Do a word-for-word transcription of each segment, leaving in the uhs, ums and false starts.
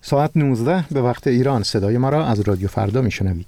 ساعت نوزده به وقت ایران صدای ما را از رادیو فردا میشنوید.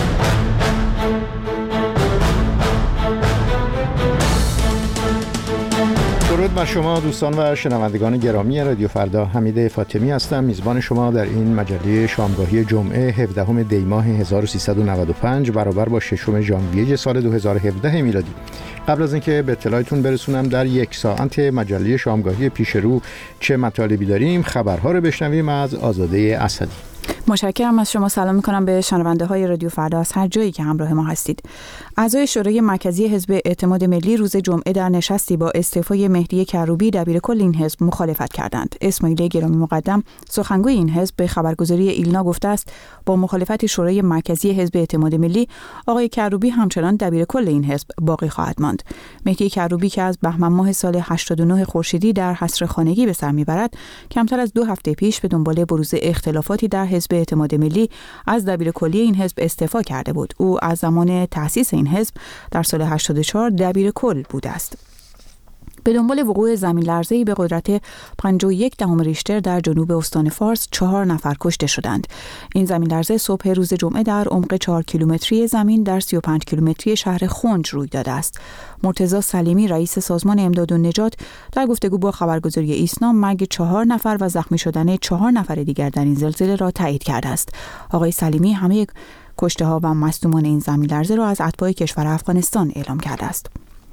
درود بر شما دوستان و شنوندگان گرامی رادیو فردا. حمید فاطمی هستم، میزبان شما در این مجله شامگاهی جمعه هفدهم دی ماه هزار و سیصد و نود و پنج برابر با ششم ژانویه سال دو هزار و هفده میلادی. قبل از اینکه به اطلاعتون برسونم در یک ساعت مجله شامگاهی پیش رو چه مطالبی داریم، خبرها رو بشنویم از آزاده اسدی. متشکرم از شما. سلام می‌کنم به شنونده های رادیو فردا از هر جایی که همراه ما هستید. اعضای شورای مرکزی حزب اعتماد ملی روز جمعه در نشستی با استعفای مهدی کروبی دبیرکل این حزب مخالفت کردند. اسماعیل گرامی مقدم سخنگوی این حزب به خبرگزاری ایلنا گفته است با مخالفت شورای مرکزی حزب اعتماد ملی آقای کروبی همچنان دبیرکل این حزب باقی خواهد ماند. مهدی کروبی که از بهمن ماه سال هشتاد و نه خورشیدی در حصر خانگی به سر میبرد، کمتر از دو هفته پیش به دنبال بروز اختلافاتی در حزب اعتماد ملی از دبیرکلی این حزب استعفا کرده بود. او از زمان تأسیس این حزب در سال هشتاد و چهار دبیرکل بوده است. به دنبال وقوع زمین لرزه‌ای به قدرت پنجاه و یک دهم ریشتر در جنوب استان فارس چهار نفر کشته شدند. این زمین لرزه صبح روز جمعه در عمق چهار کیلومتری زمین در سی و پنج کیلومتری شهر خنج روی داده است. مرتضی سلیمی رئیس سازمان امداد و نجات در گفتگو با خبرگزاری ایسنا مرگ چهار نفر و زخمی شدن چهار نفر دیگر در این زلزله را تایید کرده است. آقای سلیمی همه کشته‌ها و مصدومان این زمین لرزه را از اتباع کشور افغانستان اعلام کرده است.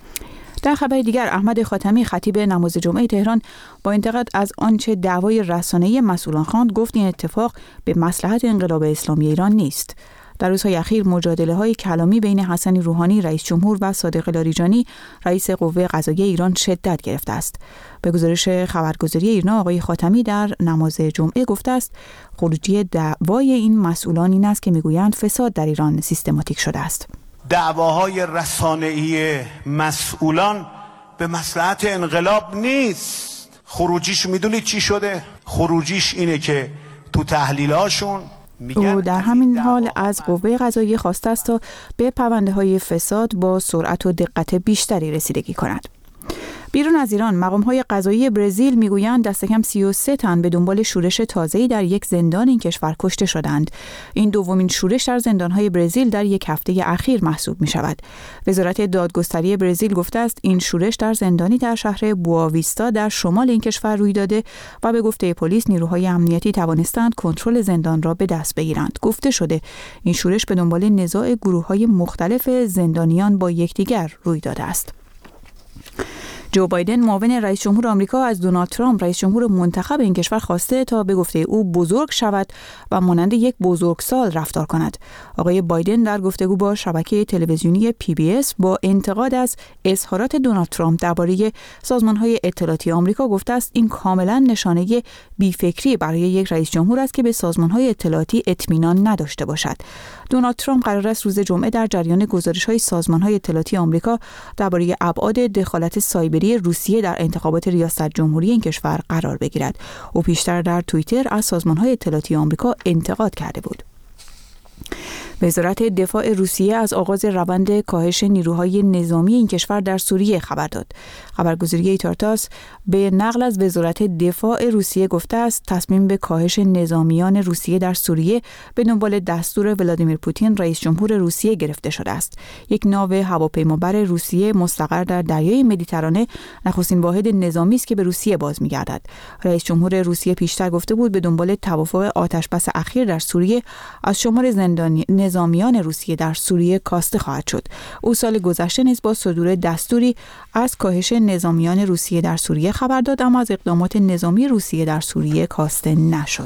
در خبر دیگر، احمد خاتمی خطیب نماز جمعه تهران با انتقاد از آنچه دعوای رسانه‌ای مسئولان خواند گفت این اتفاق به مصلحت انقلاب اسلامی ایران نیست. در روزهای اخیر مجادله‌های کلامی بین حسن روحانی رئیس جمهور و صادق لاریجانی رئیس قوه قضاییه ایران شدت گرفته است. به گزارش خبرگزاری ایرنا آقای خاتمی در نماز جمعه گفته است خروجی دعوای این مسئولان این است که میگویند فساد در ایران سیستماتیک شده است. دعواهای رسانه‌ای مسئولان به مصلحت انقلاب نیست. خروجیش میدونید چی شده؟ خروجیش اینه که تو تحلیلاشون او در همین حال از قوه قضاییه خواسته است تا به پرونده‌های فساد با سرعت و دقت بیشتری رسیدگی کند. بیرون از ایران، مقام‌های قضایی برزیل میگویند دست کم سی و سه تن به دنبال شورش تازه‌ای در یک زندان این کشور کشته شدند. این دومین شورش در زندان‌های برزیل در یک هفته اخیر محسوب می‌شود. وزارت دادگستری برزیل گفته است این شورش در زندانی در شهر بواویستا در شمال این کشور روی داده و به گفته پلیس نیروهای امنیتی توانستند کنترل زندان را به دست بگیرند. گفته شده این شورش به دنبال نزاع گروه‌های مختلف زندانیان با یکدیگر روی داده است. جو بایدن معاون رئیس جمهور آمریکا از دونالد ترامپ رئیس جمهور منتخب این کشور خواسته تا به گفته او بزرگ شود و مانند یک بزرگسال رفتار کند. آقای بایدن در گفتگو با شبکه تلویزیونی پی بی اس با انتقاد از اظهارات دونالد ترامپ درباره سازمان‌های اطلاعاتی آمریکا گفته است این کاملا نشانه بی‌فکری برای یک رئیس جمهور است که به سازمان‌های اطلاعاتی اطمینان نداشته باشد. دونالد ترامپ قرار است روز جمعه در جریان گزارش‌های سازمان‌های اطلاعاتی آمریکا درباره ابعاد دخالت سایبری روسیه در انتخابات ریاست جمهوری این کشور قرار بگیرد. او پیشتر در توییتر از سازمان‌های اطلاعاتی آمریکا انتقاد کرده بود. وزارت دفاع روسیه از آغاز روند کاهش نیروهای نظامی این کشور در سوریه خبر داد. خبرگزاری ایتارتاس به نقل از وزارت دفاع روسیه گفته است تصمیم به کاهش نظامیان روسیه در سوریه به دنبال دستور ولادیمیر پوتین رئیس جمهور روسیه گرفته شده است. یک ناو هواپیمابر روسیه مستقر در دریای مدیترانه نخستین واحد نظامی است که به روسیه باز می‌گردد. رئیس جمهور روسیه پیشتر گفته بود به دنبال توافق آتش‌بس اخیر در سوریه از شمار زندانی نظامیان روسیه در سوریه کاسته خواهد شد. او سال گذشته نیز با صدور دستوری از کاهش نظامیان روسیه در سوریه خبر داد، اما از اقدامات نظامی روسیه در سوریه کاسته نشد.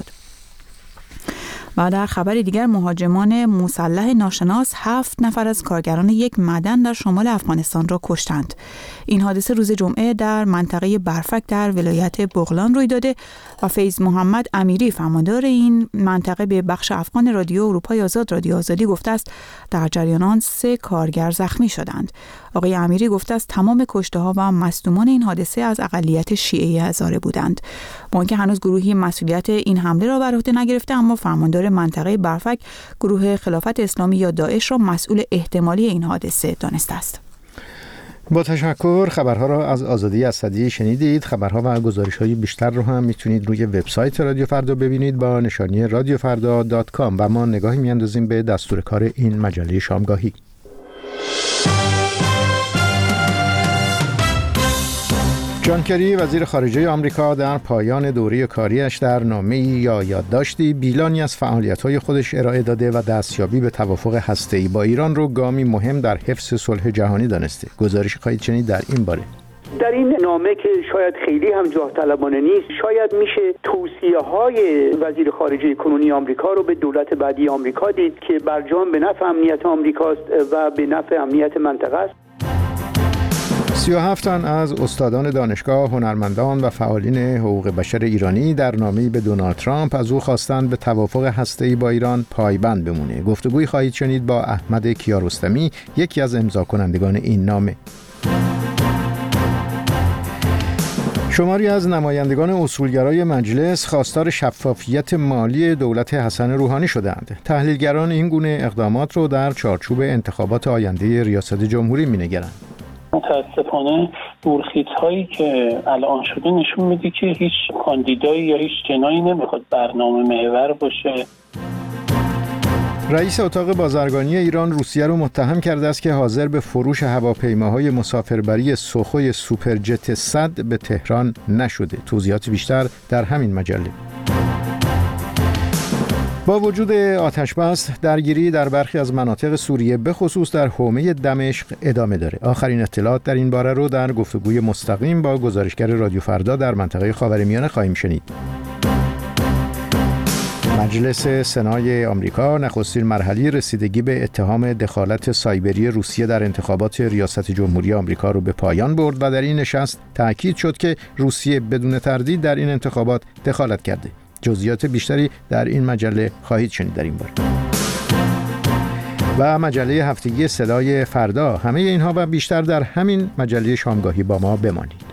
و در خبر دیگر، مهاجمان مسلح ناشناس هفت نفر از کارگران یک معدن در شمال افغانستان را کشتند. این حادثه روز جمعه در منطقه برفک در ولایت بغلان روی داده و فیض محمد امیری فرماندار این منطقه به بخش افغان رادیو اروپای آزاد رادیو آزادی گفته است در جریان آن سه کارگر زخمی شدند. آقای امیری گفته است تمام کشته‌ها و مصدومان این حادثه از اقلیت شیعه هزاره بودند. با اینکه هنوز گروهی مسئولیت این حمله را بر عهده نگرفته، اما فرماندار منطقه برفک گروه خلافت اسلامی یا داعش را مسئول احتمالی این حادثه دانسته است. با تشکر. خبرها را از آزادی اسدی شنیدید. خبرها و گزارش‌های بیشتر رو هم میتونید روی وبسایت رادیو فردا ببینید با نشانی رادیو فردا دات کام و ما نگاهی میاندازیم به دستور کار این مجله شامگاهی. جان کری وزیر خارجه آمریکا در پایان دوره کاریش در نامه‌ای یا یادداشتی بیلانی از فعالیت‌های خودش ارائه داده و دستیابی به توافق هسته‌ای با ایران رو گامی مهم در حفظ صلح جهانی دانسته. گزارش خواهید شنید در این باره. در این نامه که شاید خیلی هم جاه طلبانه نیست، شاید میشه توصیه‌های وزیر خارجه کنونی آمریکا رو به دولت بعدی آمریکا دید که برجام به نفع امنیت آمریکاست و به نفع امنیت منطقه است. سی و هفت تن از استادان دانشگاه، هنرمندان و فعالین حقوق بشر ایرانی در نامه‌ای به دونالد ترامپ از او خواستند به توافق هسته‌ای با ایران پایبند بمونه. گفتگویی خواهید شنید با احمد کیارستمی، یکی از امضاکنندگان این نامه. شماری از نمایندگان اصولگرای مجلس خواستار شفافیت مالی دولت حسن روحانی شدند. تحلیلگران این گونه اقدامات رو در چارچوب انتخابات آینده ریاست جمهوری می‌نگرند. متاسفانه دورخیزهایی که الان شده نشون میده که هیچ کاندیدایی یا هیچ جنایی نمیخواد برنامه محور باشه. رئیس اتاق بازرگانی ایران روسیه رو متهم کرده است که حاضر به فروش هواپیماهای مسافربری سوخوی سوپرجت صد به تهران نشده. توضیحات بیشتر در همین مجله. با وجود آتش بس، درگیری در برخی از مناطق سوریه به خصوص در حومه دمشق ادامه داره. آخرین اطلاعات در این باره رو در گفتگوی مستقیم با گزارشگر رادیو فردا در منطقه خاورمیانه خواهیم شنید. مجلس سنای آمریکا نخستین مرحله رسیدگی به اتهام دخالت سایبری روسیه در انتخابات ریاست جمهوری آمریکا رو به پایان برد و در این نشست تأکید شد که روسیه بدون تردید در این انتخابات دخالت کرده. جزئیات بیشتری در این مجله خواهید شنید در این باره. و مجله هفتگی صدای فردا. همه اینها و بیشتر در همین مجله شامگاهی با ما بمانید.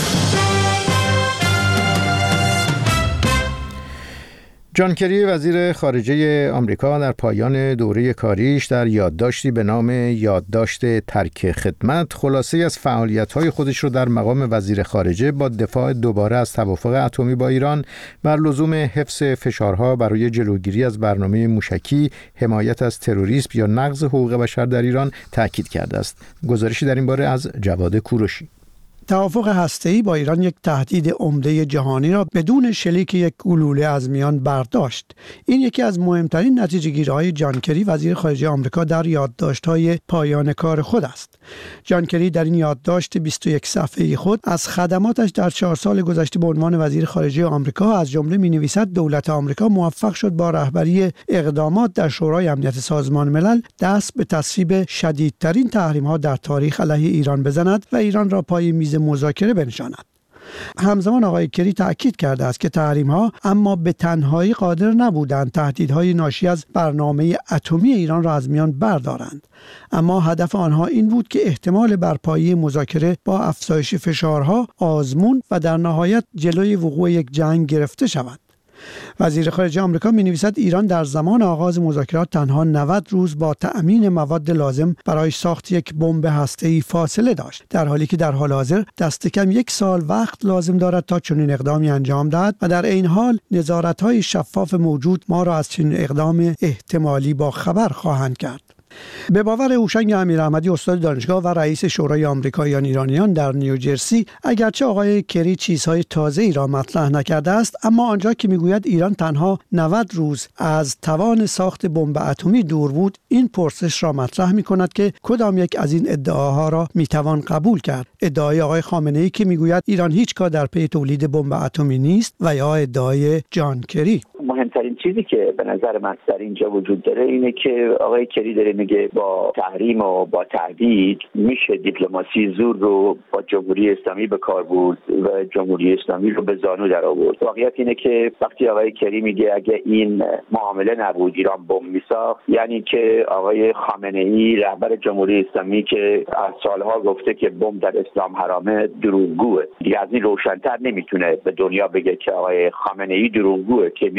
جان کری وزیر خارجه آمریکا در پایان دوره کاریش در یادداشتی به نام یادداشت ترک خدمت خلاصه از فعالیت‌های خودش رو در مقام وزیر خارجه با دفاع دوباره از توافق اتمی با ایران بر لزوم حفظ فشارها برای جلوگیری از برنامه موشکی، حمایت از تروریسم یا نقض حقوق بشر در ایران تاکید کرده است. گزارشی در این باره از جواد کوروشی. توافق هسته‌ای با ایران یک تهدید عمده جهانی را بدون شلیک یک گلوله از میان برداشت. این یکی از مهمترین نتیجه‌گیری‌های جان کری وزیر خارجه آمریکا در یادداشت‌های پایان کار خود است. جان کری در این یادداشت بیست و یک صفحه‌ای خود از خدماتش در چهار سال گذشته به عنوان وزیر خارجه آمریکا از جمله می‌نویسد دولت آمریکا موفق شد با رهبری اقدامات در شورای امنیت سازمان ملل دست به تصویب شدیدترین تحریم‌ها در تاریخ علیه ایران بزند و ایران را پای میز مذاکره بنشاند. همزمان آقای کری تأکید کرده است که تحریم‌ها اما به تنهایی قادر نبودند تهدیدهای ناشی از برنامه اتمی ایران را از میان بردارند، اما هدف آنها این بود که احتمال برپایی مذاکره با افزایش فشارها آزمون و در نهایت جلوی وقوع یک جنگ گرفته شود. وزیر خارجه آمریکا می‌نویسد ایران در زمان آغاز مذاکرات تنها نود روز با تأمین مواد لازم برای ساخت یک بمب هسته‌ای فاصله داشت، در حالی که در حال حاضر دست کم یک سال وقت لازم دارد تا چنین اقدامی انجام دهد و در این حال نظارت‌های شفاف موجود ما را از چنین اقدام احتمالی با خبر خواهند کرد. به باور هوشنگ امیراحمدی استاد دانشگاه و رئیس شورای آمریکاییان ایرانیان در نیوجرسی، اگرچه آقای کری چیزهای تازه‌ای را مطرح نکرده است، اما آنجا که میگوید ایران تنها نود روز از توان ساخت بمب اتمی دور بود، این پرسش را مطرح می‌کند که کدام یک از این ادعاها را میتوان قبول کرد. ادعای آقای خامنه‌ای که میگوید ایران هیچگاه در پی تولید بمب اتمی نیست و یا ادعای جان کری. مهمترین چیزی که به نظر من در اینجا وجود داره اینه که آقای کری داره میگه با تحریم و با تهدید میشه دیپلماسی زور رو با جمهوری اسلامی به کار برد و جمهوری اسلامی رو به زانو در آورد. واقعیت اینه که وقتی آقای کری میگه اگه این معامله نبود ایران بمب میساخت، یعنی که آقای خامنه‌ای رهبر جمهوری اسلامی که از سالها گفته که بمب در اسلام حرامه دروغگوه. دیگه از این روشن‌تر نمیتونه به دنیا بگه که آقای خامنه‌ای دروغگوه که میگفته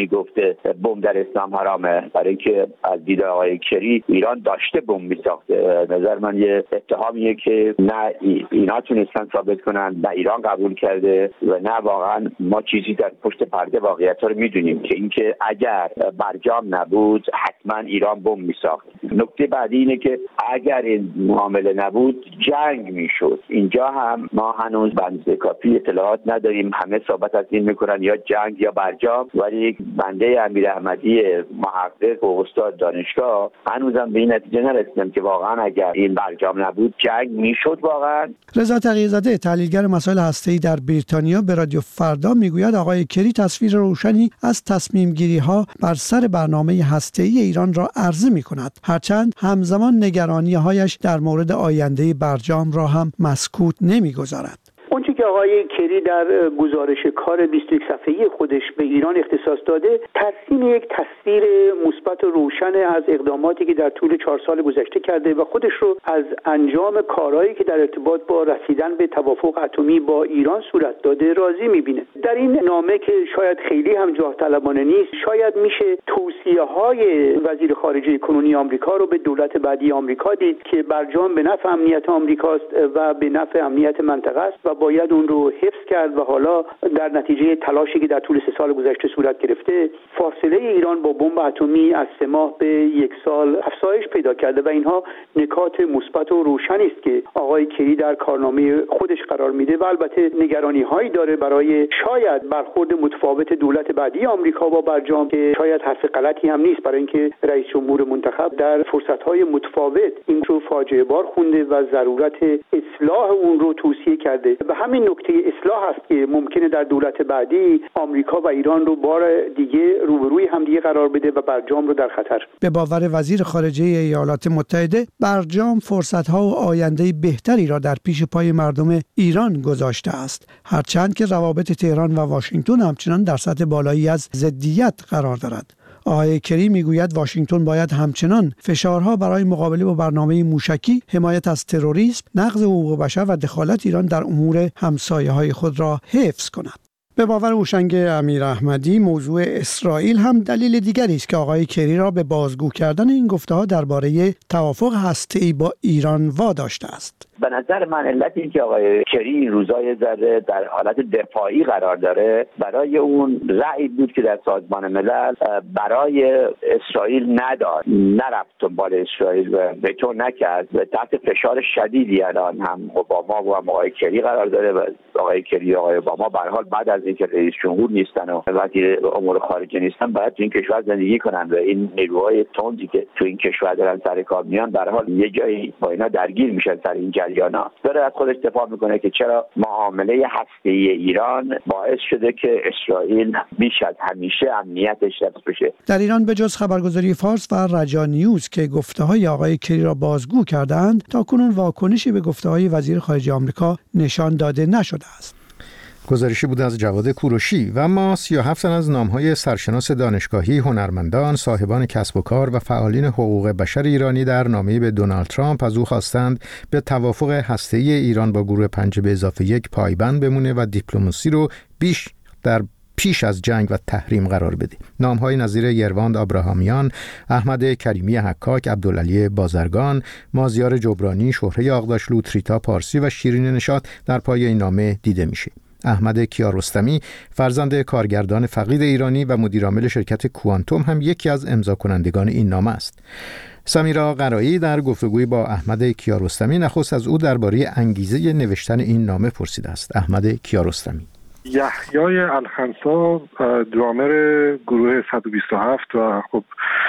که بمب در اسلام حرامه، برای اینکه از دید آقای کری ایران داشته بمب میساخته. نظر من یه اتهامیه که نه اینا تونستن ثابت کنن، نه ایران قبول کرده و نه واقعا ما چیزی در پشت پرده واقعیت رو میدونیم که اینکه اگر برجام نبود حتما ایران بمب میساخت. نکته بعدی اینه که اگر این معامله نبود جنگ میشد. اینجا هم ما هنوز بنده کافی اطلاعات نداریم، همه صحبت از این میکنن یا جنگ یا برجام، ولی بنده امیر احمدی محقق و استاد دانشگاه هنوزم به این نتیجه نرسیدم که واقعا اگر این برجام نبود جنگ میشد. واقعا رضا تقی‌زاده تحلیلگر مسائل هسته‌ای در بریتانیا به رادیو فردا میگوید آقای کری تصویر روشنی از تصمیم گیری ها بر سر برنامه هسته‌ای ایران را عرضه می‌کند، هرچند همزمان نگرانی‌هایش در مورد آینده برجام را هم مسکوت نمی‌گذارد. اونچه که آقای کری در گزارش کار بیست و یک صفحه‌ای خودش به ایران اختصاص داده ترسیم یک تصویر مثبت و روشن از اقداماتی که در طول چهار سال گذشته کرده و خودش رو از انجام کارهایی که در ارتباط با رسیدن به توافق اتمی با ایران صورت داده راضی می‌بینه. در این نامه که شاید خیلی هم جاه طلبانه نیست، شاید میشه توصیه‌های وزیر خارجه کنونی آمریکا رو به دولت بعدی آمریکا دید که برجام به نفع امنیت آمریکاست و به نفع امنیت منطقه است و باید اون رو حفظ کرد و حالا در نتیجه تلاشی که در طول سه سال گذشته صورت گرفته فاصله ایران با بمب اتمی از سه ماه به یک سال افزایش پیدا کرده و اینها نکات مثبت و روشنی است که آقای کری در کارنامه خودش قرار میده و البته نگرانی هایی داره برای شاید برخورد متفاوت دولت بعدی آمریکا با برجام که شاید حرف غلطی هم نیست، برای اینکه رئیس جمهور منتخب در فرصت های متفاوت این رو فاجعه بار خونده و ضرورت اصلاح اون رو توصیه کرده. به همین نکته اصلاح است که ممکنه در دولت بعدی آمریکا و ایران رو بار دیگه روبروی همدیگه قرار بده و برجام رو در خطر. به باور وزیر خارجه ایالات متحده برجام فرصت‌ها و آینده بهتری را در پیش پای مردم ایران گذاشته است، هرچند که روابط تهران و واشنگتن همچنان در سطح بالایی از ضدیت قرار دارد. آقای کری میگوید واشنگتن باید همچنان فشارها برای مقابله با برنامه موشکی، حمایت از تروریسم، نقض حقوق بشر و دخالت ایران در امور همسایه‌های خود را حفظ کند. به باور هوشنگ امیر احمدی موضوع اسرائیل هم دلیل دیگری است که آقای کری را به بازگو کردن این گفته‌ها درباره توافق هسته‌ای با ایران واداشته است. به نظر من علت این که آقای کری این روزای ذره در حالت دفاعی قرار داره برای اون رأی بود که در سازمان ملل برای اسرائیل نداد، نرفت دنبال اسرائیل و وتو نکرد و تحت فشار شدیدی الان هم اوباما و هم آقای کری قرار داره و آقای کری و آقای اوباما به هر حال بعد از اینکه رئیس جمهور نیستن و وزیر امور خارجه نیستن باید تو این کشور زندگی کنن و این نیروهای تندی که تو این کشور دارن سر کار میان به هر حال یه جایی با اینا درگیر میشن سر این جریانا. داره از خودش دفاع میکنه که چرا معامله هسته‌ای ایران باعث شده که اسرائیل بیش از همیشه امنیتش حفظ بشه. در ایران به جز خبرگزاری فارس و رجا نیوز که گفته‌های آقای کری را بازگو کردند، تاکنون واکنشی به گفته‌های وزیر خارجه آمریکا نشان داده نشده است. گزارشی بود از جواد کوروشی. و اما سی و هفت تن از نام‌های سرشناس دانشگاهی، هنرمندان، صاحبان کسب و کار و فعالین حقوق بشر ایرانی در نامه‌ای به دونالد ترامپ از او خواستند به توافق هسته‌ای ایران با گروه پنج به اضافه یک پایبند بمونه و دیپلماسی رو بیش در پیش از جنگ و تحریم قرار بده. نام‌های نظیر یرواند آبراهامیان، احمد کریمی حکاک، عبدالعلی بازرگان، مازیار جبرانی، شهره آغداشلو، تریتا پارسی و شیرین نشاط در پای این نامه دیده میشه. احمد کیارستمی، فرزند کارگردان فقید ایرانی و مدیرعامل شرکت کوانتوم، هم یکی از امضا کنندگان این نامه است. سمیرا قرایی در گفتگوی با احمد کیارستمی نخست از او درباره انگیزه نوشتن این نامه پرسیده است. احمد کیارستمی: یحیای الخنسا درامر گروه صد و بیست و هفت و خب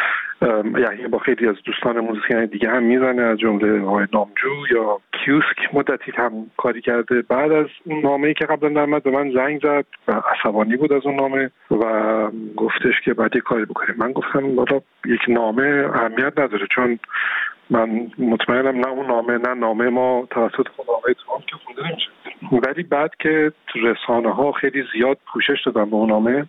یحیی با خیلی از دوستان موزیسین دیگه هم میزنه، از جمله آقای نامجو یا کیوسک مدتی هم کاری کرده. بعد از اون نامه‌ای که قبلا درآمد به من زنگ زد و عصبانی بود از اون نامه و گفتش که بعد یه کاری بکنیم. من گفتم والا یک نامه اهمیت نداره، چون من مطمئنم نه اون نامه نه نامه ما توسط خود آقای ترامپ که خونده نمیشه. ولی بعد که رسانه ها خیلی زیاد پوشش دادن به اون نامه،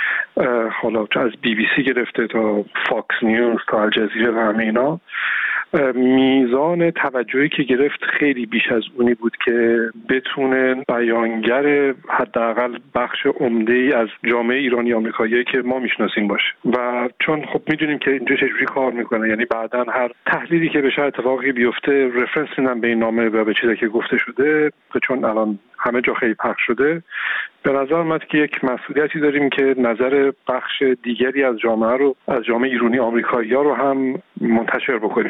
حالا از بی بی سی گرفته تا فاکس نیوز تا الجزیره و همه اینا، میزان توجهی که گرفت خیلی بیش از اونی بود که بتونه بیانگر حداقل بخش عمده‌ای از جامعه ایرانی آمریکایی که ما میشناسیم باشه. و چون خب میدونیم که اینجا چجوری کار میکنه، یعنی بعداً هر تحلیلی که بشه، اتفاقی بیفته، رفرنس میدن به این نامه و به چیزی که گفته شده، چون الان همه جا خیلی پخش شده. به نظر من که یک مسئولیتی داریم که نظر بخش دیگری از جامعه رو، از جامعه ایرانی آمریکایی‌ها رو هم منتشر بکنیم.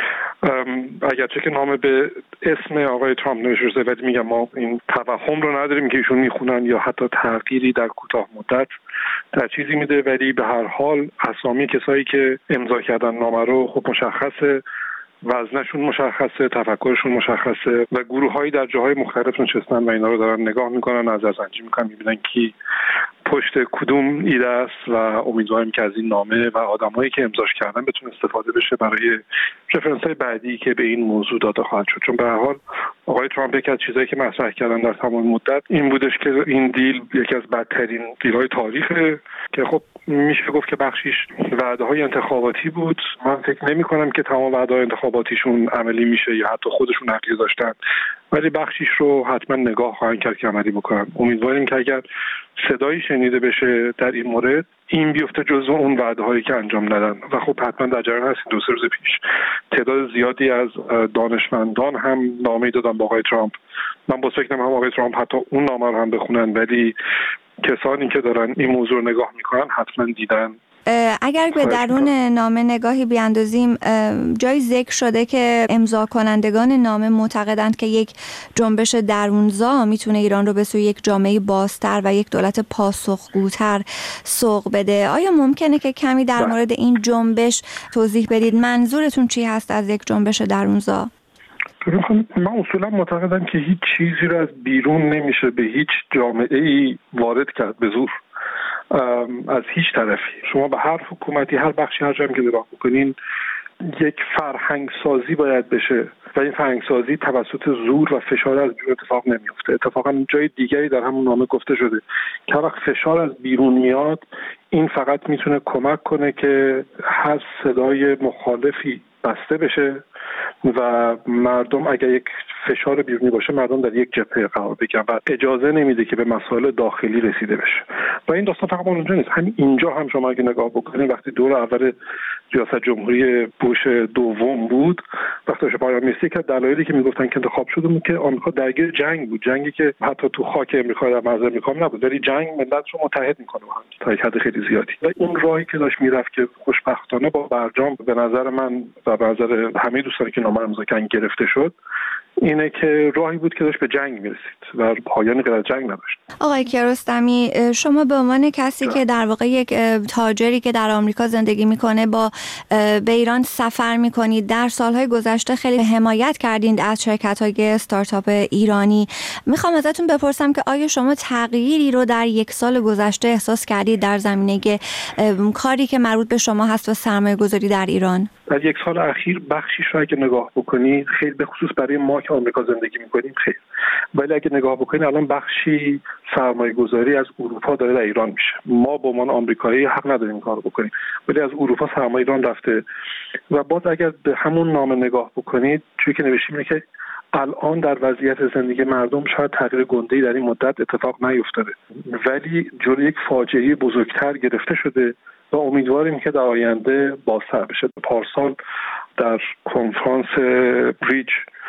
اگرچه که نامه به اسم آقای ترامپ نوشته شده، ولی میگم ما این توهم رو نداریم که ایشون میخونن یا حتی تغییری در کوتاه مدت در چیزی میده، ولی به هر حال اسامی کسایی که امضا کردن نامه رو خب مشخصه، وزنشون مشخصه، تفکرشون مشخصه و گروه‌هایی در جاهای مختلف نشستن و اینا رو دارن نگاه میکنن، نظرسنجی میکنن، میبینن کی پشت کدوم ایده است و امیدواریم که از این نامه و آدمایی که امضاش کردن بتونه استفاده بشه برای رفرنس‌های بعدی که به این موضوع داده خواهد شد. چون به هر حال آقای ترامپ یک از چیزایی که مطرح کردن در تمام مدت این بودش که این دیل یکی از بدترین دیل‌های تاریخه که خب میشه گفت که بخشیش وعده‌های انتخاباتی بود. من فکر نمی‌کنم که تمام وعده‌های انتخاباتیشون عملی میشه یا حتی خودشون عقلی داشتن، ولی بخشیش رو حتما نگاه خواهند کرد که عملی بکنن. امیدواریم که اگر صدایی شنیده بشه در این مورد، این بیفته جزو اون وعده‌هایی که انجام ندادن. و خب حتما در جریان هستیم، دو سه روز پیش تعداد زیادی از دانشمندان هم نامه دادن با آقای ترامپ. من با فکر نمی‌کنم آقای ترامپ حتی اون نامه رو هم بخونن، ولی کسانی که دارن این موضوع رو نگاه میکنن حتما دیدن. اگر به درون نامه نگاهی بیاندازیم، جای ذکر شده که امضا کنندگان نامه معتقدند که یک جنبش درونزا میتونه ایران رو به سوی یک جامعه بازتر و یک دولت پاسخگوتر سوق بده. آیا ممکنه که کمی در مورد این جنبش توضیح بدید؟ منظورتون چی هست از یک جنبش درونزا؟ من اصولا معتقدم که هیچ چیزی رو از بیرون نمیشه به هیچ جامعه ای وارد کرد به زور، از هیچ طرفی. شما به هر حکومتی، هر بخشی، هر جایی که نگاه بکنین، یک فرهنگ سازی باید بشه و این فرهنگ سازی توسط زور و فشار از بیرون اتفاق نمیفته. اتفاقا جای دیگری در همون نامه گفته شده که وقت فشار از بیرون میاد، این فقط میتونه کمک کنه که هر صدای مخالفی بسته بشه و مردم، اگر یک فشار بیرونی باشه، مردم در یک جبهه قرار بگیرن و اجازه نمیده که به مسائل داخلی رسیده بشه. و این داستان فقط اونجا نیست، همین اینجا هم شما اگه نگاه بکنید، وقتی دور اول ریاست جمهوری بوش دوم بود، وقتی به پایان رسید، که دلایلی که میگفتن که انتخاب شده بود که آمریکا درگیر جنگ بود، جنگی که حتی تو خاک امریکا در مرز امریکا نبود، ولی جنگ ملت رو متحد میکنه با هم تا یک حد خیلی زیادی. و این راهی که داشت میرفت که خوشبختانه با برجام به نظر من و به نظر همه دوستانی که نامه امضا کردن گرفته شد، اینه که راهی بود که داشت به جنگ میرسید و پایانی غیر از جنگ نداشت. آقای کیارستمی، شما به عنوان کسی که در واقع یک تاجری که در آمریکا زندگی میکنه با به ایران سفر میکنید، در سالهای گذشته خیلی حمایت کردید از شرکت‌های استارتاپ ایرانی. میخوام ازتون بپرسم که آیا شما تغییری رو در یک سال گذشته احساس کردید در زمینه کاری که مربوط به شما هست و سرمایه‌گذاری در ایران؟ در یک سال اخیر بخشیش رو اگه نگاه بکنید، خیلی به خصوص برای ما که آمریکا زندگی میکنیم خیر، ولی اگه نگاه بکنید الان بخشی سرمایه گذاری از اروپا داره در ایران میشه. ما به عنوان آمریکایی حق نداریم کار بکنیم، ولی از اروپا سرمایه ایران رفته. و باز اگر به همون نامه نگاه بکنید، چون که نوشتیم اینه که الان در وضعیت زندگی مردم شاید تغییر گنده‌ای در این مدت اتفاق نیفتاده، ولی جلوی یک فاجعه بزرگتر گرفته شده و امیدواریم که در آینده بازتر بشه. پارسال در کنفرانس بریج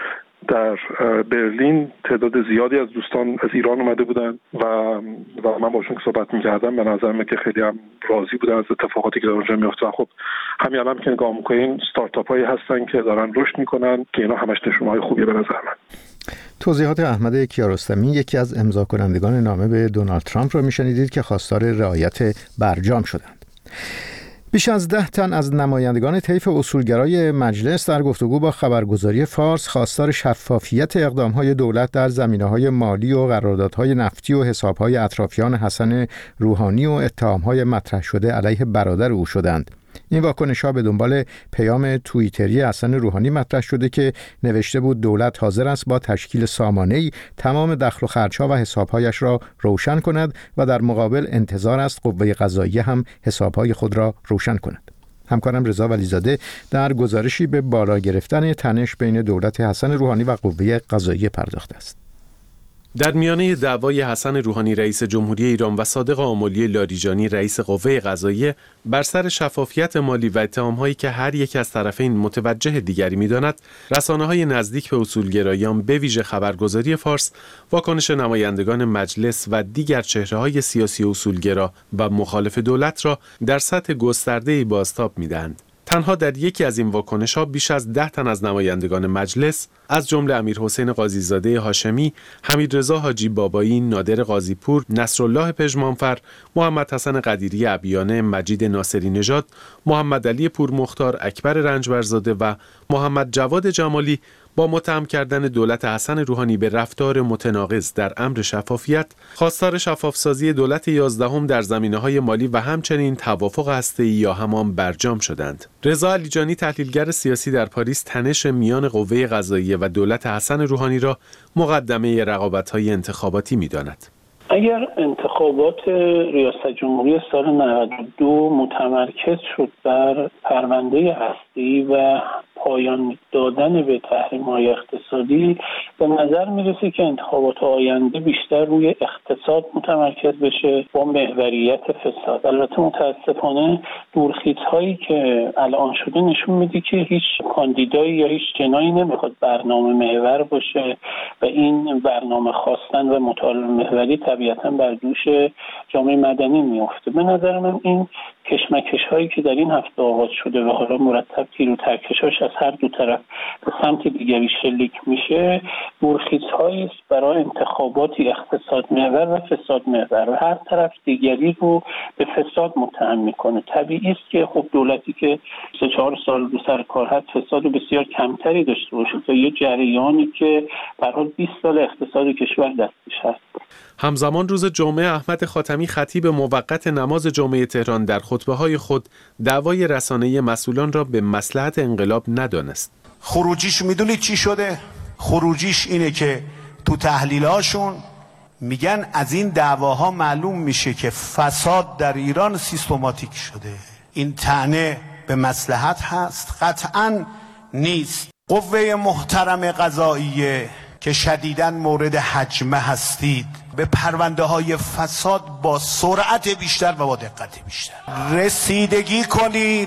در برلین تعداد زیادی از دوستان از ایران اومده بودن و و من باشون که صحبت می‌کردم، به نظر میاد که خیلی هم راضی بودن از اتفاقاتی که در اونجا میفته. خب همین الان که نگاه می‌کنین، استارتاپ‌هایی هستن که دارن رشد می‌کنن که اینا همش نشونه‌های خوبیه به نظر من. توضیحات احمد کیارستمی، یکی از امضا کنندگان نامه به دونالد ترامپ را می‌شنیدید که خواستار رعایت برجام شدند. بیش از ده تن از نمایندگان طیف اصولگرای مجلس در گفتگو با خبرگزاری فارس خواستار شفافیت اقدام‌های دولت در زمینه‌های مالی و قراردادهای نفتی و حساب‌های اطرافیان حسن روحانی و اتهام‌های مطرح شده علیه برادر او شدند. این واکنش‌ها به دنبال پیام توییتری حسن روحانی مطرح شده که نوشته بود دولت حاضر است با تشکیل سامانه‌ای تمام دخل و خرج‌ها و حساب‌هایش را روشن کند و در مقابل انتظار است قوه قضاییه هم حساب‌های خود را روشن کند. همکارم رضا ولیزاده در گزارشی به بالا گرفتن تنش بین دولت حسن روحانی و قوه قضاییه پرداخته است. در میانه دعوای حسن روحانی رئیس جمهوری ایران و صادق آملی لاریجانی رئیس قوه قضاییه بر سر شفافیت مالی و اتهام‌هایی که هر یک از طرفین متوجه دیگری می‌داند، رسانه‌های نزدیک به اصولگرایان به ویژه خبرگزاری فارس واکنش نمایندگان مجلس و دیگر چهره‌های سیاسی اصولگرا و مخالف دولت را در سطح گسترده‌ای بازتاب می‌دهند. تنها در یکی از این واکنش‌ها بیش از ده تن از نمایندگان مجلس از جمله امیرحسین قاضیزاده هاشمی، حمیدرضا حاجی بابایی، نادر قاضیپور، نصرالله پژمانفر، محمد حسن قدیری عبیانه، مجید ناصری نژاد، محمد علی پورمختار، اکبر رنجبرزاده و محمد جواد جمالی با متهم کردن دولت حسن روحانی به رفتار متناقض در امر شفافیت، خواستار شفافسازی دولت یازدهم در زمینه‌های مالی و همچنین توافق هسته‌ای یا همان برجام شدند. رضا علیجانی تحلیلگر سیاسی در پاریس تنش میان قوه قضاییه و دولت حسن روحانی را مقدمه رقابت‌های انتخاباتی می‌داند. اگر انتخابات ریاست جمهوری سال نود و دو متمرکز شد بر پرونده هسته‌ای و پایان دادن به تحریم‌های اقتصادی، به نظر میرسه که انتخابات آینده بیشتر روی اقتصاد متمرکز بشه با محوریت فساد. البته متاسفانه دورخیزهایی که الان شده نشون میده که هیچ کاندیدایی یا هیچ جنایی نمیخواد برنامه محور باشه و این برنامه خواستن و مطالبه محوری طبیعتاً بر دوش جامعه مدنی میفته. به نظر من این کشمکش هایی که در این هفته آغاز شده و حالا مرتب تیر و ترکشاش از هر دو طرف به سمت دیگری شلیک میشه، برخیزهایی است برای انتخاباتی اقتصاد محور و فساد محور و هر طرف دیگری رو به فساد متهم میکنه. طبیعی است که خب دولتی که سه چهار سال رو سر کار هست فساد بسیار کمتری داشته باشه تا یه جریانی که به هر حال بیست سال اقتصاد کشور دستش هست. همزمان روز جمعه احمد خاتمی خطیب موقت نماز جمعه تهران در خطبه‌های خود دعوای رسانه‌ای مسئولان را به مصلحت انقلاب ندانست. خروجیش میدونید چی شده؟ خروجیش اینه که تو تحلیلاشون میگن از این دعواها معلوم میشه که فساد در ایران سیستماتیک شده. این طعنه به مصلحت هست؟ قطعاً نیست. قوه محترم قضاییه که شدیداً مورد هجمه هستید، به پرونده های فساد با سرعت بیشتر و با دقت بیشتر رسیدگی کنید،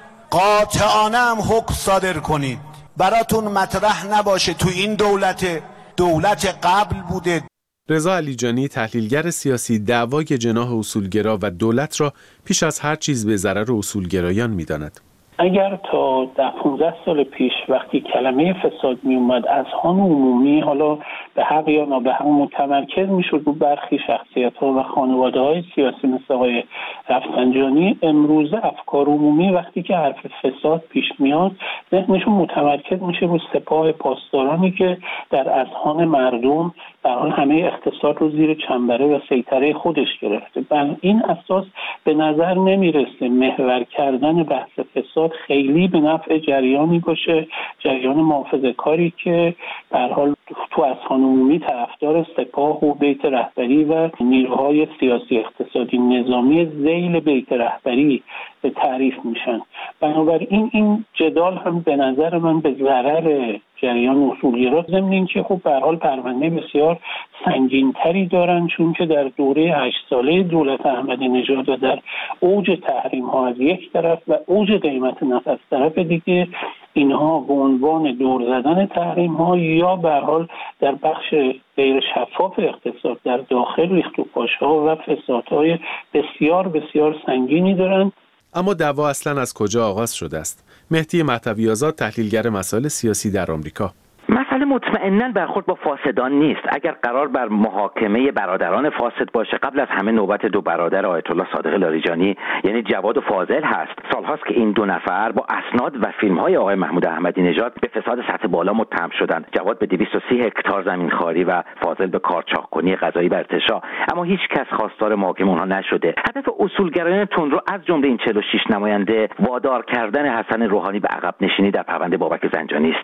قاطعانه هم حکم صادر کنید. براتون مطرح نباشه تو این دولت دولت قبل بوده. رضا علیجانی تحلیلگر سیاسی دعوای جناح اصولگرا و دولت را پیش از هر چیز به ضرر اصولگرایان می‌داند. اگر تا ده پانزده سال پیش وقتی کلمه فساد می اومد اذهان عمومی حالا به حق یا نابحق متمرکز میشد رو برخی شخصیت ها و خانواده های سیاسی مثل آقای رفسنجانی، امروزه افکار عمومی وقتی که حرف فساد پیش میاد ذهنشون متمرکز میشه رو سپاه پاسدارانی که در اذهان مردم در حال همه اقتصاد رو زیر چنبره و سیطره خودش گرفته. بر این اساس به نظر نمیرسه محور کردن بحث فساد خیلی به نفع جریانی باشه، جریان محافظه‌کاری که به هر حال تو اذهان عمومی طرفدار سپاه و بیت رهبری و نیروهای سیاسی اقتصادی نظامی ذیل بیت رهبری به تعریف میشن. بنابراین این جدال هم به نظر من به ضرر جریان اصولگرا، ضمن اینکه خب به هر حال پرونده بسیار سنگین‌تری دارن، چون که در دوره هشت ساله دولت احمدی نژاد و در اوج تحریم‌ها از یک طرف و اوج قیمت نفت از طرف دیگه، اینها به عنوان دور زدن تحریم‌ها یا به هر حال در بخش غیر شفاف اقتصاد در داخل ریخت و پاش‌ها و فسادهای بسیار بسیار سنگینی دارن. اما دعوا اصلا از کجا آغاز شده است؟ مهدی مهدوی آزاد تحلیلگر مسائل سیاسی در آمریکا: مسئله مطمئناً برخورد با فاسدان نیست. اگر قرار بر محاکمه برادران فاسد باشه، قبل از همه نوبت دو برادر آیت الله صادق لاریجانی یعنی جواد و فاضل هست. سالهاست که این دو نفر با اسناد و فیلم‌های آقای محمود احمدی نژاد به فساد سطح بالا متهم شدند. جواد به دویست و سی هکتار زمینخواری و فاضل به کارچاخ‌کنی قضایی بر ارتشاء، اما هیچ کس خواستار محاکمه اونها نشده. هدف اصولگرایان تندرو از جمله این چهل و شش نماینده وادار کردن حسن روحانی به عقب نشینی در پرونده بابک زنجانی است.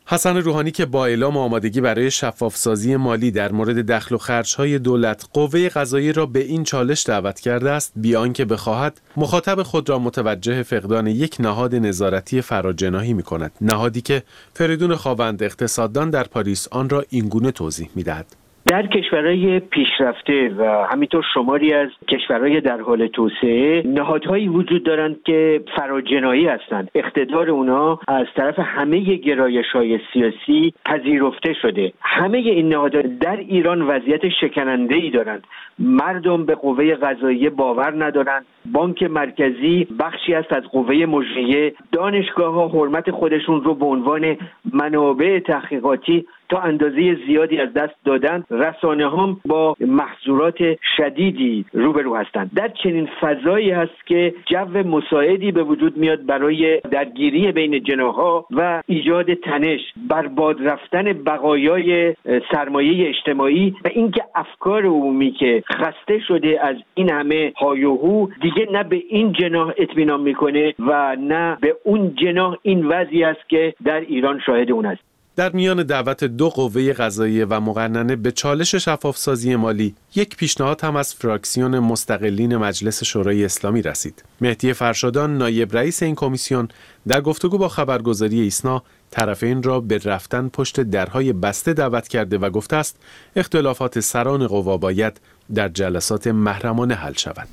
حسن روحانی که با اعلام آمادگی برای شفافسازی مالی در مورد دخل و خرج‌های دولت قوه قضاییه را به این چالش دعوت کرده است، بی آنکه بخواهد مخاطب خود را متوجه فقدان یک نهاد نظارتی فراجناحی می‌کند، نهادی که فریدون خاوند اقتصاددان در پاریس آن را اینگونه توضیح می‌دهد. در کشورهای پیشرفته و همینطور شماری از کشورهای در حال توسعه نهادهایی وجود دارند که فراجناحی هستند. اقتدار اونها از طرف همه گرایش‌های سیاسی پذیرفته شده. همه این نهادها در ایران وضعیت شکننده‌ای دارند. مردم به قوه قضاییه باور ندارند. بانک مرکزی بخشی است از قوه مجریه. دانشگاه‌ها حرمت خودشون رو به عنوان منابع تحقیقاتی تا اندازه زیادی از دست دادن. رسانه هم با محظورات شدیدی روبرو هستند. در چنین فضایی هست که جو مساعدی به وجود میاد برای درگیری بین جناح‌ها و ایجاد تنش، برباد رفتن بقایای سرمایه اجتماعی و اینکه افکار عمومی که خسته شده از این همه هایوهو دیگه نه به این جناح اطمینان میکنه و نه به اون جناح. این وضعی است که در ایران شاهد اون است. در میان دعوت دو قوه قضاییه و مقننه به چالش شفافسازی مالی، یک پیشنهاد هم از فراکسیون مستقلین مجلس شورای اسلامی رسید. مهدی فرشادان، نایب رئیس این کمیسیون، در گفتگو با خبرگزاری ایسنا طرفین را به رفتن پشت درهای بسته دعوت کرده و گفته است اختلافات سران قوا باید در جلسات محرمانه حل شود.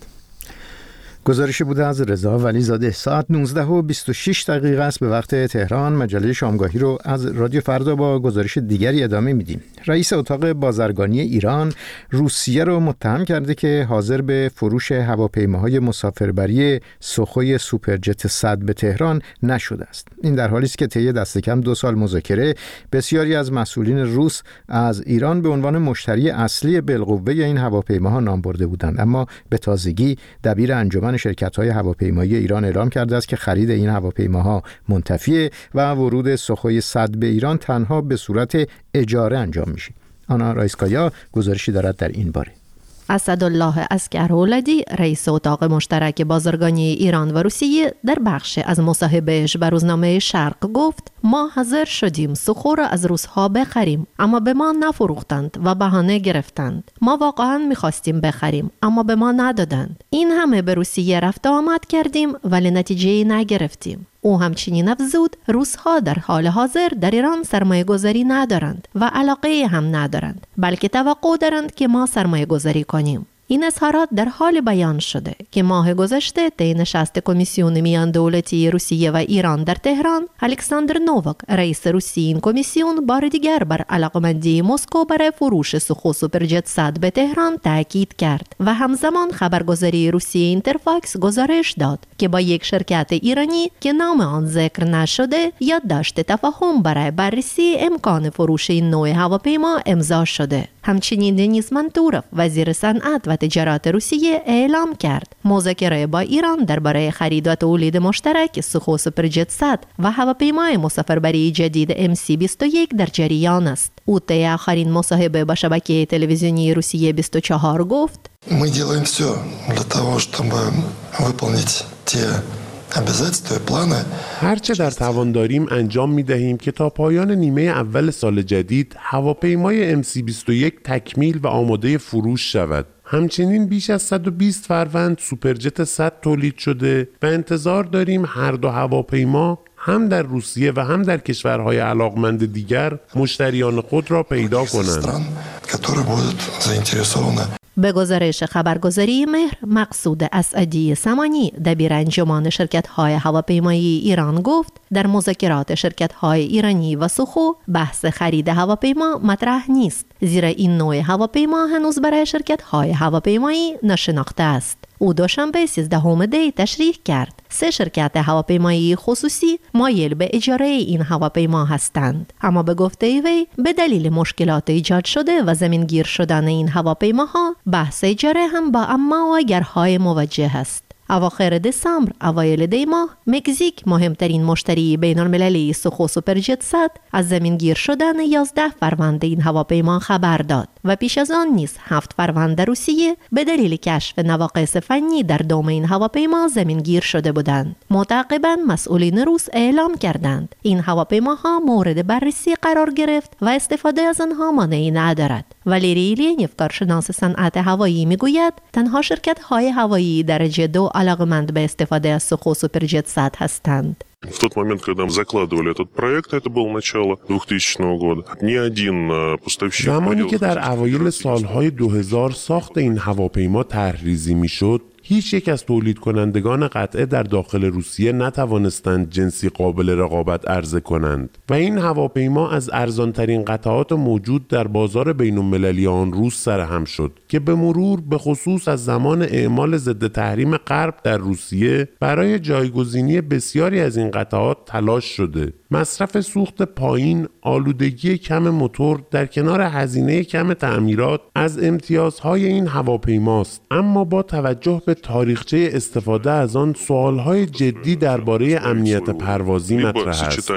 گزارشی بوده از رضا ولیزاده. ساعت نوزده و بیست و شش دقیقه است به وقت تهران. مجله شامگاهی رو از رادیو فردا با گزارش دیگری ادامه میدیم. رئیس اتاق بازرگانی ایران روسیه رو متهم کرده که حاضر به فروش هواپیماهای مسافربری سوخوی سوپرجت صد به تهران نشده است. این در حالی است که طی دست کم دو سال مذاکره بسیاری از مسئولین روس از ایران به عنوان مشتری اصلی بالقوه این هواپیماها نام برده بودند، اما به تازگی دبیر انجمن شرکت‌های هواپیمایی ایران اعلام کرده است که خرید این هواپیماها منتفیه و ورود سوخوی صد به ایران تنها به صورت اجاره انجام میشه. آنا رایسکایا گزارشی دارد در این باره. اسدالله اسکرولدی، رئیس اتاق مشترک بازرگانی ایران و روسیه، در بخش از مصاحبهش به روزنامه شرق گفت ما حاضر شدیم سوخو را از روس‌ها بخریم، اما به ما نفروختند و بهانه گرفتند. ما واقعا می‌خواستیم بخریم اما به ما ندادند. این همه به روسیه رفت آمد کردیم ولی نتیجه‌ای نگرفتیم. او همچنین افزود روس‌ها در حال حاضر در ایران سرمایه گذاری ندارند و علاقه هم ندارند، بلکه توقع دارند که ما سرمایه گذاری کنیم. این اظهارات در حال بیان شده که ماه گذشته طی نشست کمیسیون میان دولتی روسیه و ایران در تهران، الکساندر نوواک، رئیس روسی این کمیسیون، بار دیگر بر علاقمندی مسکو برای فروش سوخو سوپرجت صد به تهران تاکید کرد و همزمان خبرگزاری روسی اینترفاکس گزارش داد که با یک شرکت ایرانی که نام آن ذکر نشده یادداشت تفاهم برای بررسی امکان فروش این نوع هواپیما امضا شده. همچنین دنیس منتوروف، وزیر صنعت و تجارت روسیه، اعلام کرد مذاکره با ایران درباره خرید و تولید مشترک سوخو سوپرجت صد و هواپیمای مسافربری جدید ام سی بیست و یک در جریان است. او طی آخرین مصاحبه با شبکه تلویزیونی روسیه بیست و چهار گفت Мы делаем все для того, чтобы выполнить те هرچه در توان داریم انجام می دهیم که تا پایان نیمه اول سال جدید هواپیمای ام سی بیست و یک تکمیل و آماده فروش شود. همچنین بیش از صد و بیست فروند سوپرجت صد تولید شده و انتظار داریم هر دو هواپیما هم در روسیه و هم در کشورهای علاقمند دیگر مشتریان خود را پیدا کنند. به گزارش خبرگزاری مهر، مقصود اسعدی سمانی، دبیر انجمن شرکت‌های هواپیمایی ایران گفت در مذاکرات شرکت‌های ایرانی و سوخو بحث خرید هواپیما مطرح نیست، زیرا این نوع هواپیما هنوز برای شرکت‌های هواپیمایی نشناخته است. او دوشنبه سیزدهم دی تشریح کرد سه شرکت هواپیمایی خصوصی مایل به اجاره این هواپیما هستند، اما به گفته وی به دلیل مشکلات ایجاد شده و زمینگیر شدن این هواپیماها بحث اجاره هم با امواگرهای مواجه است. اواخر دسامبر اوایل دی ماه مکزیک مهمترین مشتری بین المللی سخو سوپرجت صد از زمینگیر شدن یازده فروند این هواپیما خبر داد و پیش از آن نیز هفت فروند روسیه به دلیل کشف نواقص فنی در دم این هواپیما زمینگیر شده بودند. متعاقباً مسئولین روس اعلام کردند این هواپیماها مورد بررسی قرار گرفت و استفاده از آنها مانعی ندارد. ولیری ایلینیف کارشناس صنعت هوایی میگوید تنها شرکت های هوایی درجه دو علاقمند به استفاده از سخو سوپرجت صد هستند. В тот момент, когда мы закладывали этот проект, это было начало двухтысячного года, ни один поставщик... زمانی که در اوایل سالهای دو هزار ساخت این هواپیما طرح‌ریزی میشد، هیچ یک از تولید کنندگان قطعه در داخل روسیه نتوانستند جنسی قابل رقابت عرضه کنند و این هواپیما از ارزانترین قطعات موجود در بازار بین المللی آن روز سرهم شد که به مرور به خصوص از زمان اعمال ضد تحریم غرب در روسیه برای جایگزینی بسیاری از این قطعات تلاش شده. مصرف سوخت پایین، آلودگی کم موتور در کنار هزینه کم تعمیرات از امتیازهای این هواپیماست، اما با توجه به تاریخچه استفاده از آن سوالهای جدی درباره امنیت پروازی مطرح است.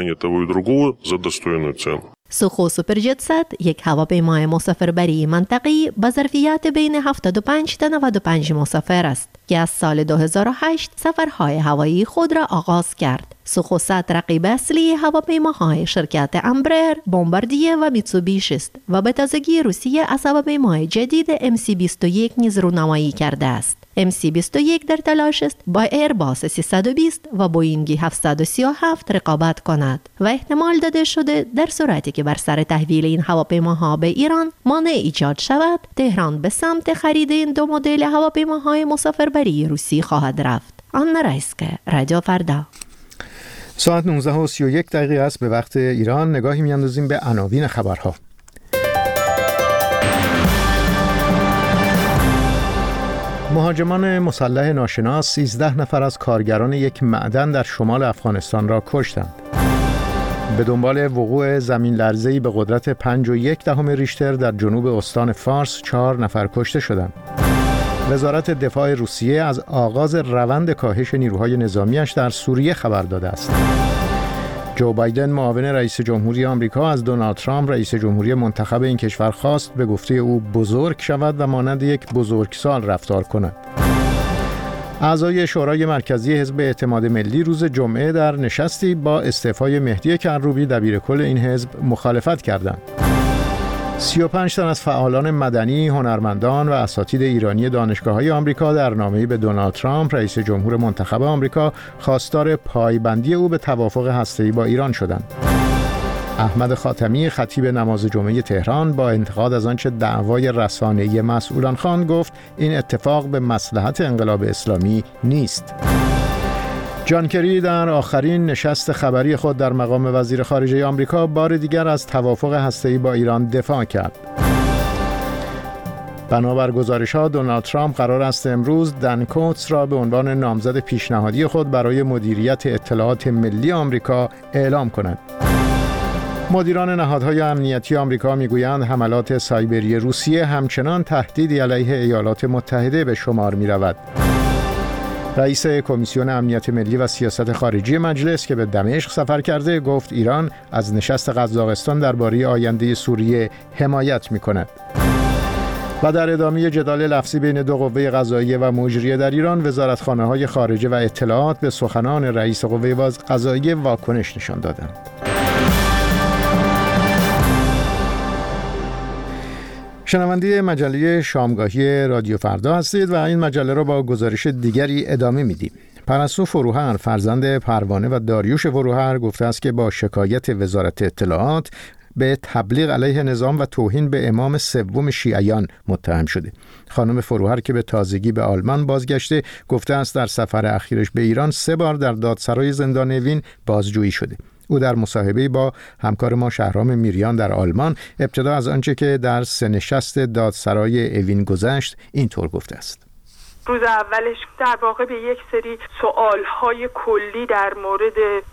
سخو سوپرجت صد یک هواپیمای مسافربری منطقی با ظرفیت بین هفتاد و پنج تا نود و پنج مسافر است که از سال دو هزار و هشت سفرهای هوایی خود را آغاز کرد. سخو صد رقیب اصلی هواپیماهای شرکت امبرر، بمباردیه و میتسوبیشی است و به تازگی روسیه از هواپیمای جدید ام سی بیست و یک نیز رونمایی کرده است. ام سی بیست و یک در تلاش است با ایرباس سیصد و بیست و بوئینگ هفتصد و سی و هفت رقابت کند و احتمال داده شده در صورتی که بر سر تحویل این هواپیماها به ایران مانع ایجاد شود، تهران به سمت خرید این دو مدل هواپیماهای مسافربری روسی خواهد رفت. آنا رایسکه، رادیو فردا. ساعت نوزده و سی و یک دقیقه است به وقت ایران. نگاهی میاندازیم به عناوین خبرها. مهاجمان مسلح ناشناس سیزده نفر از کارگران یک معدن در شمال افغانستان را کشتند. به دنبال وقوع زمین لرزه‌ای به قدرت پنج و یک دهم ریشتر در جنوب استان فارس چهار نفر کشته شدند. وزارت دفاع روسیه از آغاز روند کاهش نیروهای نظامیش در سوریه خبر داده است. جو بایدن معاون رئیس جمهوری آمریکا از دونالد ترامپ رئیس جمهوری منتخب این کشور خواست به گفته او بزرگ شود و مانند یک بزرگسال رفتار کند. اعضای شورای مرکزی حزب اعتماد ملی روز جمعه در نشستی با استعفای مهدی کروبی دبیرکل این حزب مخالفت کردند. سی و پنج تن از فعالان مدنی، هنرمندان و اساتید ایرانی دانشگاه‌های آمریکا در نامه‌ای به دونالد ترامپ رئیس جمهور منتخب آمریکا خواستار پایبندی او به توافق هسته‌ای با ایران شدند. احمد خاتمی خطیب نماز جمعه تهران با انتقاد از آنچه دعوای رسانه‌ای مسئولان خواند گفت این اتفاق به مصلحت انقلاب اسلامی نیست. جان کری در آخرین نشست خبری خود در مقام وزیر خارجه آمریکا بار دیگر از توافق هسته‌ای با ایران دفاع کرد. بنابر گزارش‌ها دونالد ترامپ قرار است امروز دن کوتس را به عنوان نامزد پیشنهادی خود برای مدیریت اطلاعات ملی آمریکا اعلام کند. مدیران نهادهای امنیتی آمریکا میگویند حملات سایبری روسیه همچنان تهدیدی علیه ایالات متحده به شمار می‌رود. رئیس کمیسیون امنیت ملی و سیاست خارجی مجلس که به دمشق سفر کرده گفت ایران از نشست قزاقستان درباره آینده سوریه حمایت می‌کند. و در ادامه جدال لفظی بین دو قوه قضاییه و مجریه در ایران، وزارتخانه‌های خارجه و اطلاعات به سخنان رئیس قوه قضاییه واکنش نشان دادند. شنونده مجله شامگاهی رادیو فردا هستید و این مجله را با گزارش دیگری ادامه میدیم. پرستو فروهر فرزند پروانه و داریوش فروهر گفته است که با شکایت وزارت اطلاعات به تبلیغ علیه نظام و توهین به امام سوم شیعیان متهم شده. خانم فروهر که به تازگی به آلمان بازگشته گفته است در سفر اخیرش به ایران سه بار در دادسرای زندان اوین بازجویی شده. او در مصاحبه با همکار ما شهرام میریان در آلمان ابتدا از آنچه که در سه نشست دادسرای اوین گذشت اینطور گفته است. روز اولش در واقع به یک سری سوالهای کلی در مورد تحصیل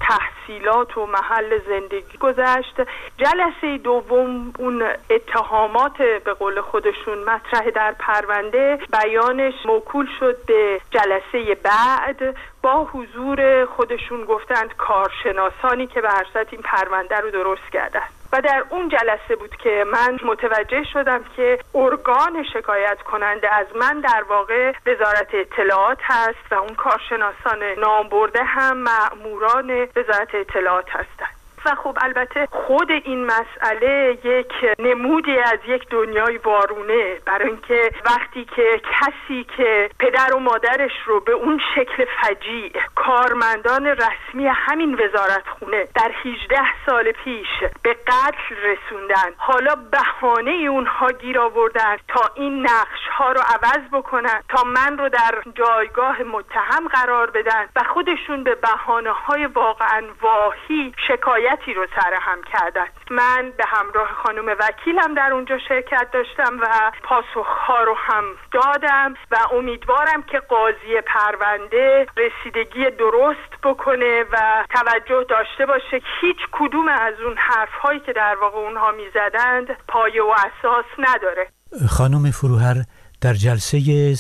تحصیلات و محل زندگی گذشت. جلسه دوم اون اتهامات به قول خودشون مطرح در پرونده بیانش موکول شد به جلسه بعد با حضور خودشون گفتند کارشناسانی که به هر صورت این پرونده رو درست کردن و در اون جلسه بود که من متوجه شدم که ارگان شکایت کننده از من در واقع وزارت اطلاعات هست و اون کارشناسان نام برده هم مأموران وزارت اطلاعات هستند. و خب البته خود این مسئله یک نمودی از یک دنیای وارونه، برای اینکه وقتی که کسی که پدر و مادرش رو به اون شکل فجیع کارمندان رسمی همین وزارتخونه در هجده سال پیش به قتل رسوندن، حالا بهانه اونها گیر آوردن تا این نقش ها رو عوض بکنن، تا من رو در جایگاه متهم قرار بدن و خودشون به بهانه های واقعا واهی شکایت رو سرهم کردن. من به همراه خانم وکیلم در اونجا شرکت داشتم و پاسخها رو هم دادم و امیدوارم که قاضی پرونده رسیدگی درست بکنه و توجه داشته باشه هیچ کدوم از اون حرفهایی که در واقع اونها میزدند پایه و اساس نداره. خانم فروهر، در جلسه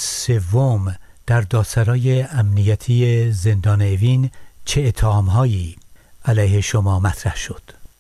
سوم در دادسرای امنیتی زندان اوین چه اتهامهایی علیه شما مطرح شد؟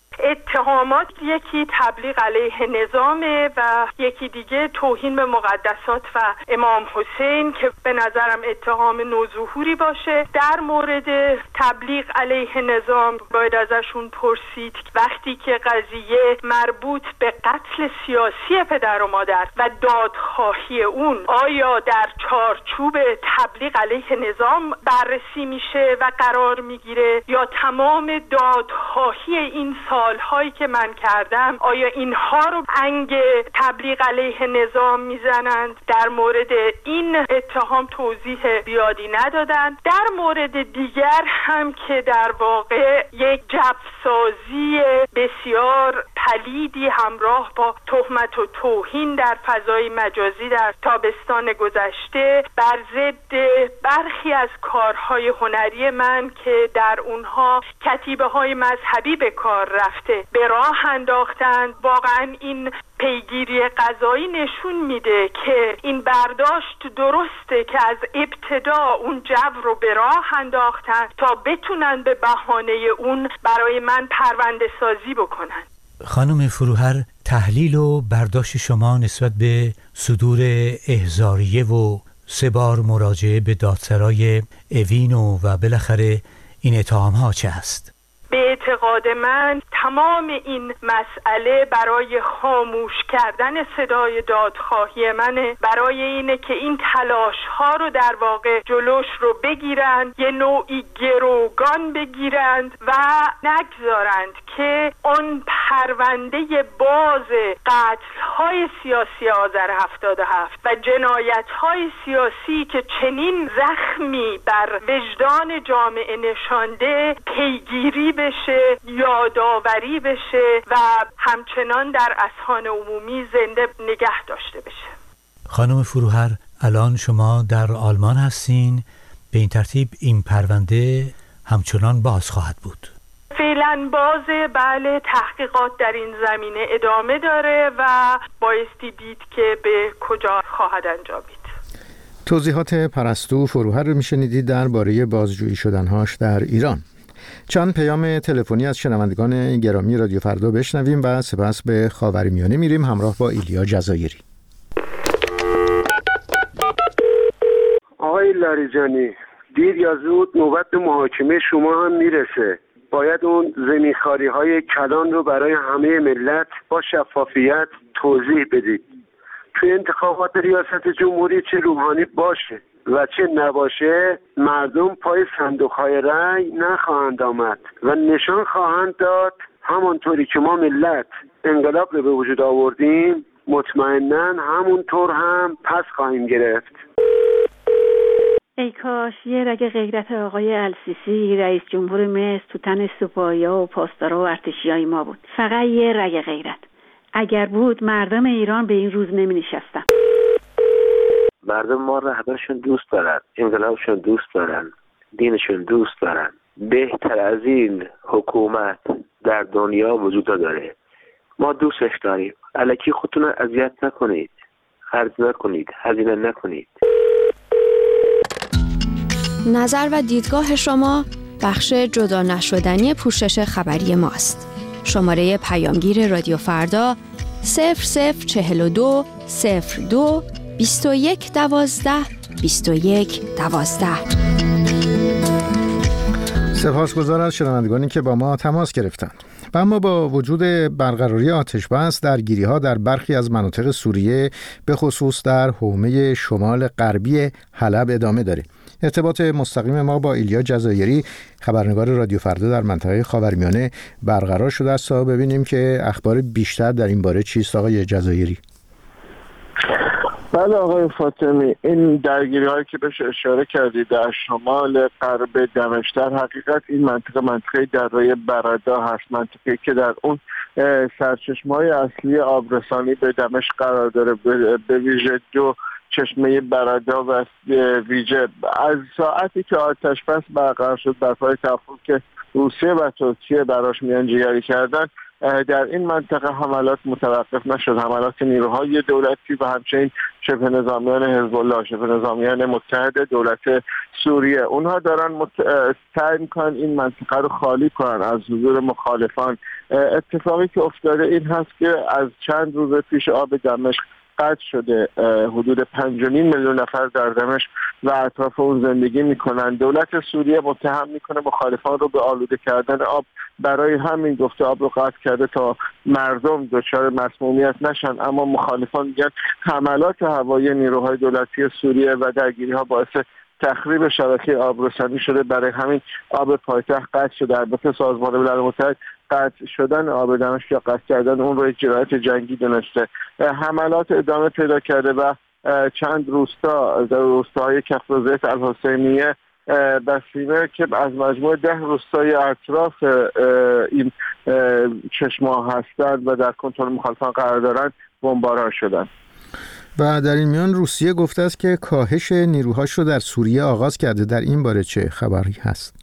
اتهامات یکی تبلیغ علیه نظامه و یکی دیگه توهین به مقدسات و امام حسین که به نظرم اتهام نوظهوری باشه. در مورد تبلیغ علیه نظام باید ازشون پرسید وقتی که قضیه مربوط به قتل سیاسی پدر و مادر و دادخواهی اون آیا در چارچوب تبلیغ علیه نظام بررسی میشه و قرار میگیره یا تمام دادخواهی این سال هایی که من کردم آیا اینها رو انگ تبلیغ علیه نظام میزنند؟ در مورد این اتهام توضیح زیادی ندادن. در مورد دیگر هم که در واقع یک جفسازی بسیار پلیدی همراه با تهمت و توهین در فضای مجازی در تابستان گذشته بر ضد برخی از کارهای هنری من که در اونها کتیبه های مذهبی به کار رفته به راه انداختند. واقعا این پیگیری قضایی نشون میده که این برداشت درسته که از ابتدا اون جو رو به راه انداختن تا بتونن به بهانه اون برای من پرونده سازی بکنن. خانم فروهر، تحلیل و برداشت شما نسبت به صدور احضاریه و سه بار مراجعه به دادسرای اوین و بالاخره این اتهام ها چه است؟ به اعتقاد من تمام این مسئله برای خاموش کردن صدای دادخواهی منه، برای اینه که این تلاش ها رو در واقع جلوش رو بگیرن، یه نوعی گروگان بگیرند و نگذارند که اون پرونده باز قتل های سیاسی آذر هفتاد و هفت و جنایت های سیاسی که چنین زخمی بر وجدان جامعه نشانده پیگیری بشه، یادآوری بشه و همچنان در اذهان عمومی زنده نگه داشته بشه. خانم فروهر، الان شما در آلمان هستین، به این ترتیب این پرونده همچنان باز خواهد بود؟ فعلا بازه، بله. تحقیقات در این زمینه ادامه داره و بایستی دید که به کجا خواهد انجامید. توضیحات پرستو فروهر رو میشنیدید درباره بازجویی شدنهاش در ایران. چند پیام تلفنی از شنوندگان گرامی رادیو فردا بشنویم و سپس به خاورمیانه میریم همراه با ایلیا جزایری. آقای لاریجانی، دیر یا زود نوبت به محاکمه شما هم میرسه. باید اون زمینخواری های کلان رو برای همه ملت با شفافیت توضیح بدید. توی انتخابات ریاست جمهوری چه روحانی باشه و چه نباشه، مردم پای صندوق‌های رأی نخواهند آمد و نشان خواهند داد همانطوری که ما ملت انقلاب رو به وجود آوردیم، مطمئناً همونطور هم پس خواهیم گرفت. ای کاش یه رگ غیرت آقای السیسی رئیس جمهور مصر تو تن سپاهی‌ها و پاسدارا و ارتشیای ما بود. فقط یه رگ غیرت. اگر بود مردم ایران به این روز نمی نشستن. مردم ما رهبرشون دوست دارن، انقلابشون دوست دارن، دینشون دوست دارن. بهتر از این حکومت در دنیا وجود داره. ما دوستش داریم. الکی خودتون رو اذیت نکنید، خرج نکنید، هزینه نکنید. نظر و دیدگاه شما بخش جدا نشدنی پوشش خبری ماست. شماره پیامگیر رادیو فردا صفر صفر چهل و دو صفر دو بیست و یک دوازده بیست و یک دوازده. سپاسگزار از شنوندگانی که با ما تماس گرفتند. و اما با وجود برقراری آتش بس درگیری‌ها در برخی از مناطق سوریه به خصوص در حومه شمال غربی حلب ادامه داره. ارتباط مستقیم ما با ایلیا جزایری خبرنگار رادیو فردا در منطقه خاورمیانه برقرار شده است تا ببینیم که اخبار بیشتر در این باره چیست. آقای جزایری. بله آقای فاطمی، این درگیری هایی که بهش اشاره کردید در شمال غرب دمشق، در حقیقت این منطقه منطقه دره بردا هست، منطقه‌ای که در اون سرچشمه‌های اصلی آبرسانی به دمشق قرار داره، به ویژه دو چشمه بردا و ویژه. از ساعتی که آتش بس برقرار شد بر پای توافقی که روسیه و ترکیه براش میانجیگری کردن، در این منطقه حملات متوقف نشد. حملات نیروهای دولتی و همچنین شبه نظامیان حزب الله، شبه نظامیان متحد دولت سوریه، اونها دارن مت... سعی میکنن این منطقه رو خالی کنن از حضور مخالفان. اتفاقی که افتاده این هست که از چند روز پیش آب دمشق قطع شده. حدود پنج و نیم میلیون نفر در دمشق و اطراف اون زندگی میکنن. دولت سوریه متهم میکنه مخالفان رو به آلوده کردن آب، برای همین گفته آب رو قطع کرده تا مردم دچار مسمومیت نشن. اما مخالفان میگن حملات هوایی نیروهای دولتی سوریه و درگیری ها باعث تخریب شبکه آبرسانی شده، برای همین آب پایتخت قطع شده. البته سازمان ملل متحد قطع شدن آب دمشق یا قطع کردن اون رو یک جنایت جنگی دونسته. حملات ادامه پیدا کرده و چند روستا در روستاهای کفرزیت الحسینیه بسیمه که از مجموع ده روستای اطراف این چشمه هستند و در کنترل مخالفان قرار دارند بمباران شدند. و در این میان روسیه گفته است که کاهش نیروهاش رو در سوریه آغاز کرده. در این باره چه خبری هست؟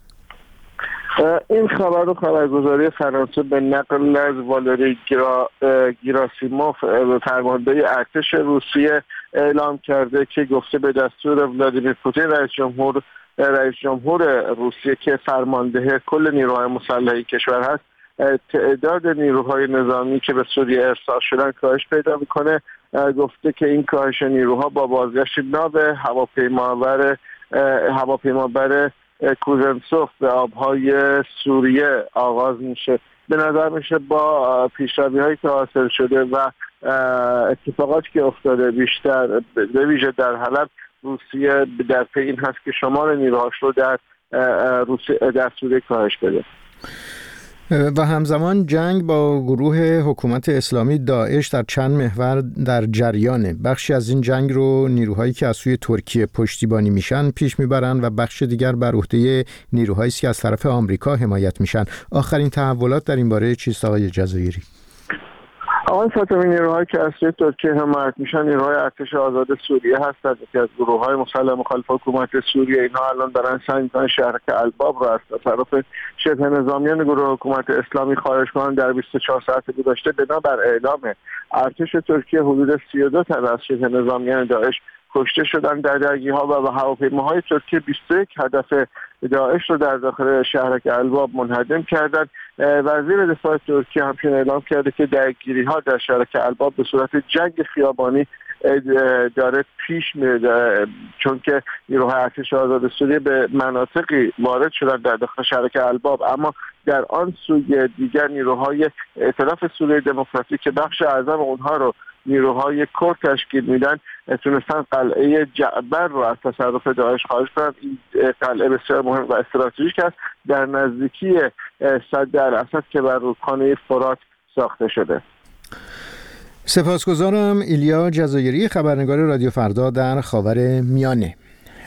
این خبر رو خبرگزاری فرانسه به نقل از والری گرا، گراسیموف فرمانده ارتش روسیه اعلام کرده که گفته به دستور ولادیمیر پوتین رئیس جمهور رئیس جمهور روسیه که فرمانده کل نیروهای مسلحی کشور هست، تعداد نیروهای نظامی که به سوریه ارسال شدن کاهش پیدا میکنه. گفته که این کاهش نیروها با بازگشت ناو هواپیمابر هواپیمابر کوزنسوف به آبهای سوریه آغاز میشه. به نظر میشه با پیشروی هایی که حاصل شده و اتفاقاتی که افتاده بیشتر به ویژه در حلب، روسیه در پی این هست که شمار نیروهاش رو در روسیه در سوریه کاهش بده. و همزمان جنگ با گروه حکومت اسلامی داعش در چند محور در جریانه. بخشی از این جنگ رو نیروهایی که از سوی ترکیه پشتیبانی میشن پیش میبرن و بخش دیگر بر عهده نیروهایی که از طرف آمریکا حمایت میشن. آخرین تحولات در این باره چیست آقای جزایری؟ آقای فاطمی، نیروهایی که از سوی ترکیه حمایت میشن نیروهای ارتش آزاد سوریه هستند که از گروه‌های مسلح مخالف حکومت سوریه. اینها الان دارن سعی می‌کنن شهر الباب را از طرف شبه نظامیان گروه حکومت اسلامی خارج کنن. در بیست و چهار ساعت گذشته بنابر اعلام ارتش ترکیه حدود سی و دو تن از شبه نظامیان داعش کشته شدن در درگیری‌ها و هواپیماهای ترکیه بیست و یک هدف داعش رو در داخل شهرک الباب منهدم کردند. وزیر دفاع ترکیه همچنین اعلام کرده که درگیری‌ها در شهرک الباب به صورت جنگ خیابانی داره پیش میره، چون که نیروهای ارتش آزاد سوریه به مناطقی وارد شدن در داخل شهرک الباب، اما در آن سوی دیگر نیروهای ائتلاف سوریه دموکراتیک که بخش اعظم اونها رو نیروهای کرد تشکیل میدن تونستن قلعه جعبر رو از تصرف داعش خارج کنند. این قلعه بسیار مهم و استراتژیک است در نزدیکی سد الاسد که بر رودخانه فرات ساخته شده. سپاسگزارم. ایلیا جزایری خبرنگار رادیو فردا در خاور میانه.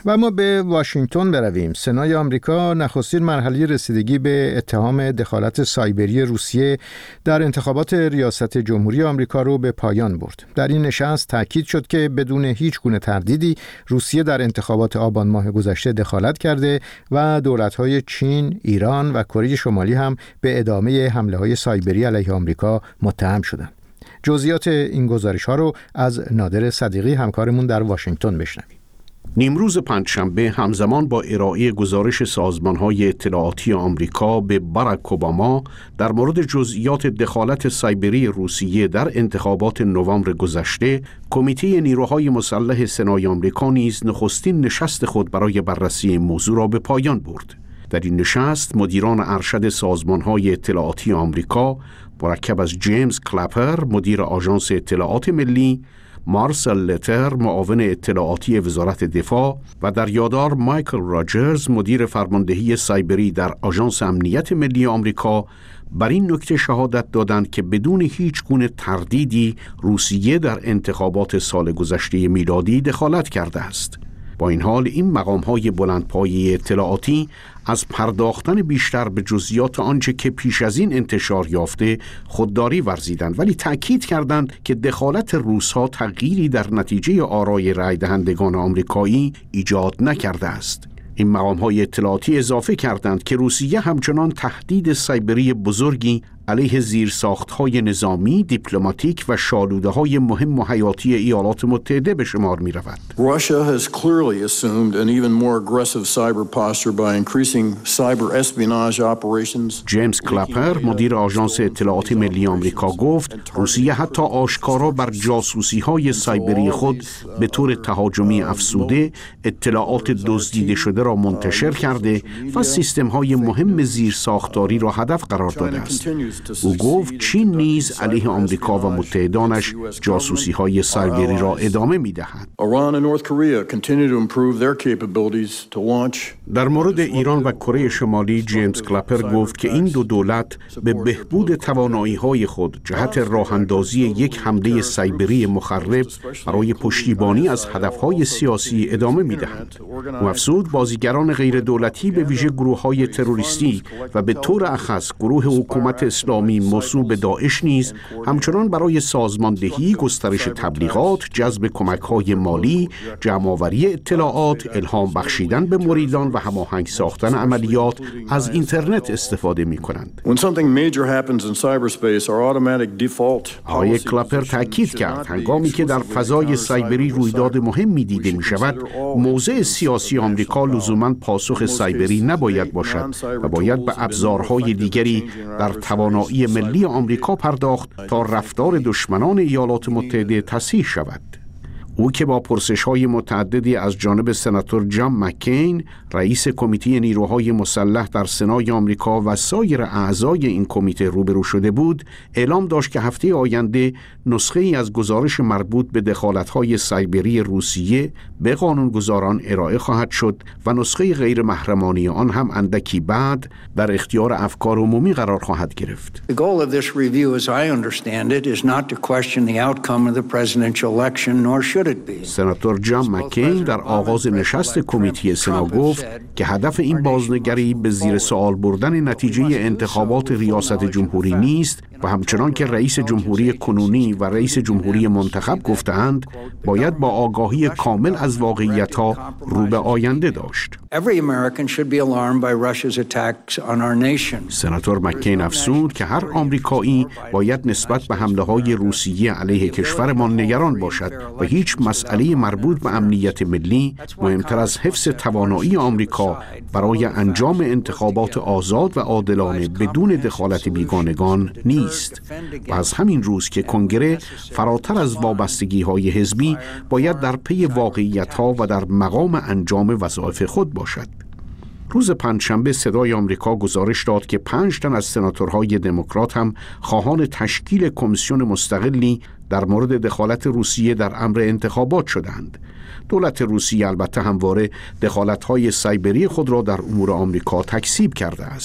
و ما به واشنگتن برویم. سنای آمریکا نخستین مرحله رسیدگی به اتهام دخالت سایبری روسیه در انتخابات ریاست جمهوری آمریکا رو به پایان برد. در این نشست تاکید شد که بدون هیچ گونه تردیدی روسیه در انتخابات آبان ماه گذشته دخالت کرده و دولت‌های چین، ایران و کره شمالی هم به ادامه حمله‌های سایبری علیه آمریکا متهم شدند. جزئیات این گزارش‌ها رو از نادر صدیقی همکارمون در واشنگتن بشنویم. نیمروز پنجشنبه همزمان با ارائه گزارش سازمان‌های اطلاعاتی آمریکا به باراک اوباما در مورد جزئیات دخالت سایبری روسیه در انتخابات نوامبر گذشته، کمیته نیروهای مسلح سنای آمریکا نیز نخستین نشست خود برای بررسی این موضوع را به پایان برد. در این نشست مدیران ارشد سازمان‌های اطلاعاتی آمریکا مرکب از جیمز کلپر مدیر آژانس اطلاعات ملی، مارسل لتر معاون اطلاعاتی وزارت دفاع و در یادار مایکل راجرز مدیر فرماندهی سایبری در آژانس امنیت ملی آمریکا بر این نکته شهادت دادند که بدون هیچ گونه تردیدی روسیه در انتخابات سال گذشته میلادی دخالت کرده است. با این حال این مقام‌های بلندپایه اطلاعاتی از پرداختن بیشتر به جزئیات آنچه که پیش از این انتشار یافته خودداری ورزیدند، ولی تأکید کردند که دخالت روس‌ها تغییری در نتیجه آرای رای دهندگان آمریکایی ایجاد نکرده است. این مقام‌های اطلاعاتی اضافه کردند که روسیه همچنان تهدید سایبری بزرگی علیه زیرساخت‌های نظامی، دیپلماتیک و شالوده‌های مهم و حیاتی ایالات متحده به شمار می‌رود. Russia has clearly assumed an even more aggressive cyber posture by increasing cyber espionage operations. جیمز کلپر مدیر آژانس اطلاعات ملی آمریکا گفت روسیه حتی آشکارا بر جاسوسی‌های سایبری خود به طور تهاجمی افزوده اطلاعات دزدیده شده را منتشر کرده و سیستم‌های مهم زیرساختاری را هدف قرار داده است. او گفت چین نیز علیه آمریکا و متحدانش جاسوسی‌های سایبری را ادامه می‌دهند. در مورد ایران و کره شمالی جیمز کلپر گفت که این دو دولت به بهبود توانایی‌های خود جهت راه‌اندازی یک حمله سایبری مخرب برای پشتیبانی از هدف‌های سیاسی ادامه می‌دهند. او افزود بازیگران غیر دولتی به ویژه گروه‌های تروریستی و به طور اخص گروه حکومت اسلامی موسوم به داعش نیز همچنان برای سازماندهی، گسترش تبلیغات، جذب کمک‌های مالی، جمع‌آوری اطلاعات، الهام بخشیدن به مریدان و هماهنگ ساختن عملیات از اینترنت استفاده می‌کنند. آقای کلپر تأکید کرد هنگامی که در فضای سایبری رویداد مهمی دیده می‌شود، موضع سیاسی آمریکا لزوماً پاسخ سایبری نباید باشد و باید به ابزارهای دیگری در توانایی ملی آمریکا پرداخت تا رفتار دشمنان ایالات متحده تصحیح شود. او که با پرسش‌های متعددی از جانب سناتور جان مکین رئیس کمیته نیروهای مسلح در سنای آمریکا و سایر اعضای این کمیته روبرو شده بود، اعلام داشت که هفته آینده نسخه‌ای از گزارش مربوط به دخالت‌های سایبری روسیه به قانونگذاران ارائه خواهد شد و نسخه غیر محرمانه آن هم اندکی بعد در اختیار افکار عمومی قرار خواهد گرفت. The goal of this review, as I understand it, is not to question the outcome of the presidential election, nor should it be. سناتور جان مکین در آغاز نشست کمیته سنا گفت که هدف این بازنگری به زیر سوال بردن نتیجه انتخابات ریاست جمهوری نیست و همچنان که رئیس جمهوری کنونی و رئیس جمهوری منتخب گفتند باید با آگاهی کامل از واقعیت‌ها رو به آینده داشت. سناتور مکین افزود که هر آمریکایی باید نسبت به حمله‌های روسیه علیه کشورمان نگران باشد و هیچ مسئله مربوط به امنیت ملی مهمتر از حفظ توانایی آمریکا برای انجام انتخابات آزاد و عادلانه بدون دخالت بیگانگان نیست. و از همین روز که کنگره فراتر از وابستگی‌های حزبی باید در پی واقعیت‌ها و در مقام انجام وظایف خود باشد. روز پنجشنبه صدای آمریکا گزارش داد که پنج تن از سناتورهای دموکرات هم خواهان تشکیل کمیسیون مستقلی در مورد دخالت روسیه در امر انتخابات شدند. دولت روسیه البته همواره دخالت‌های سایبری خود را در امور آمریکا تکذیب کرده است.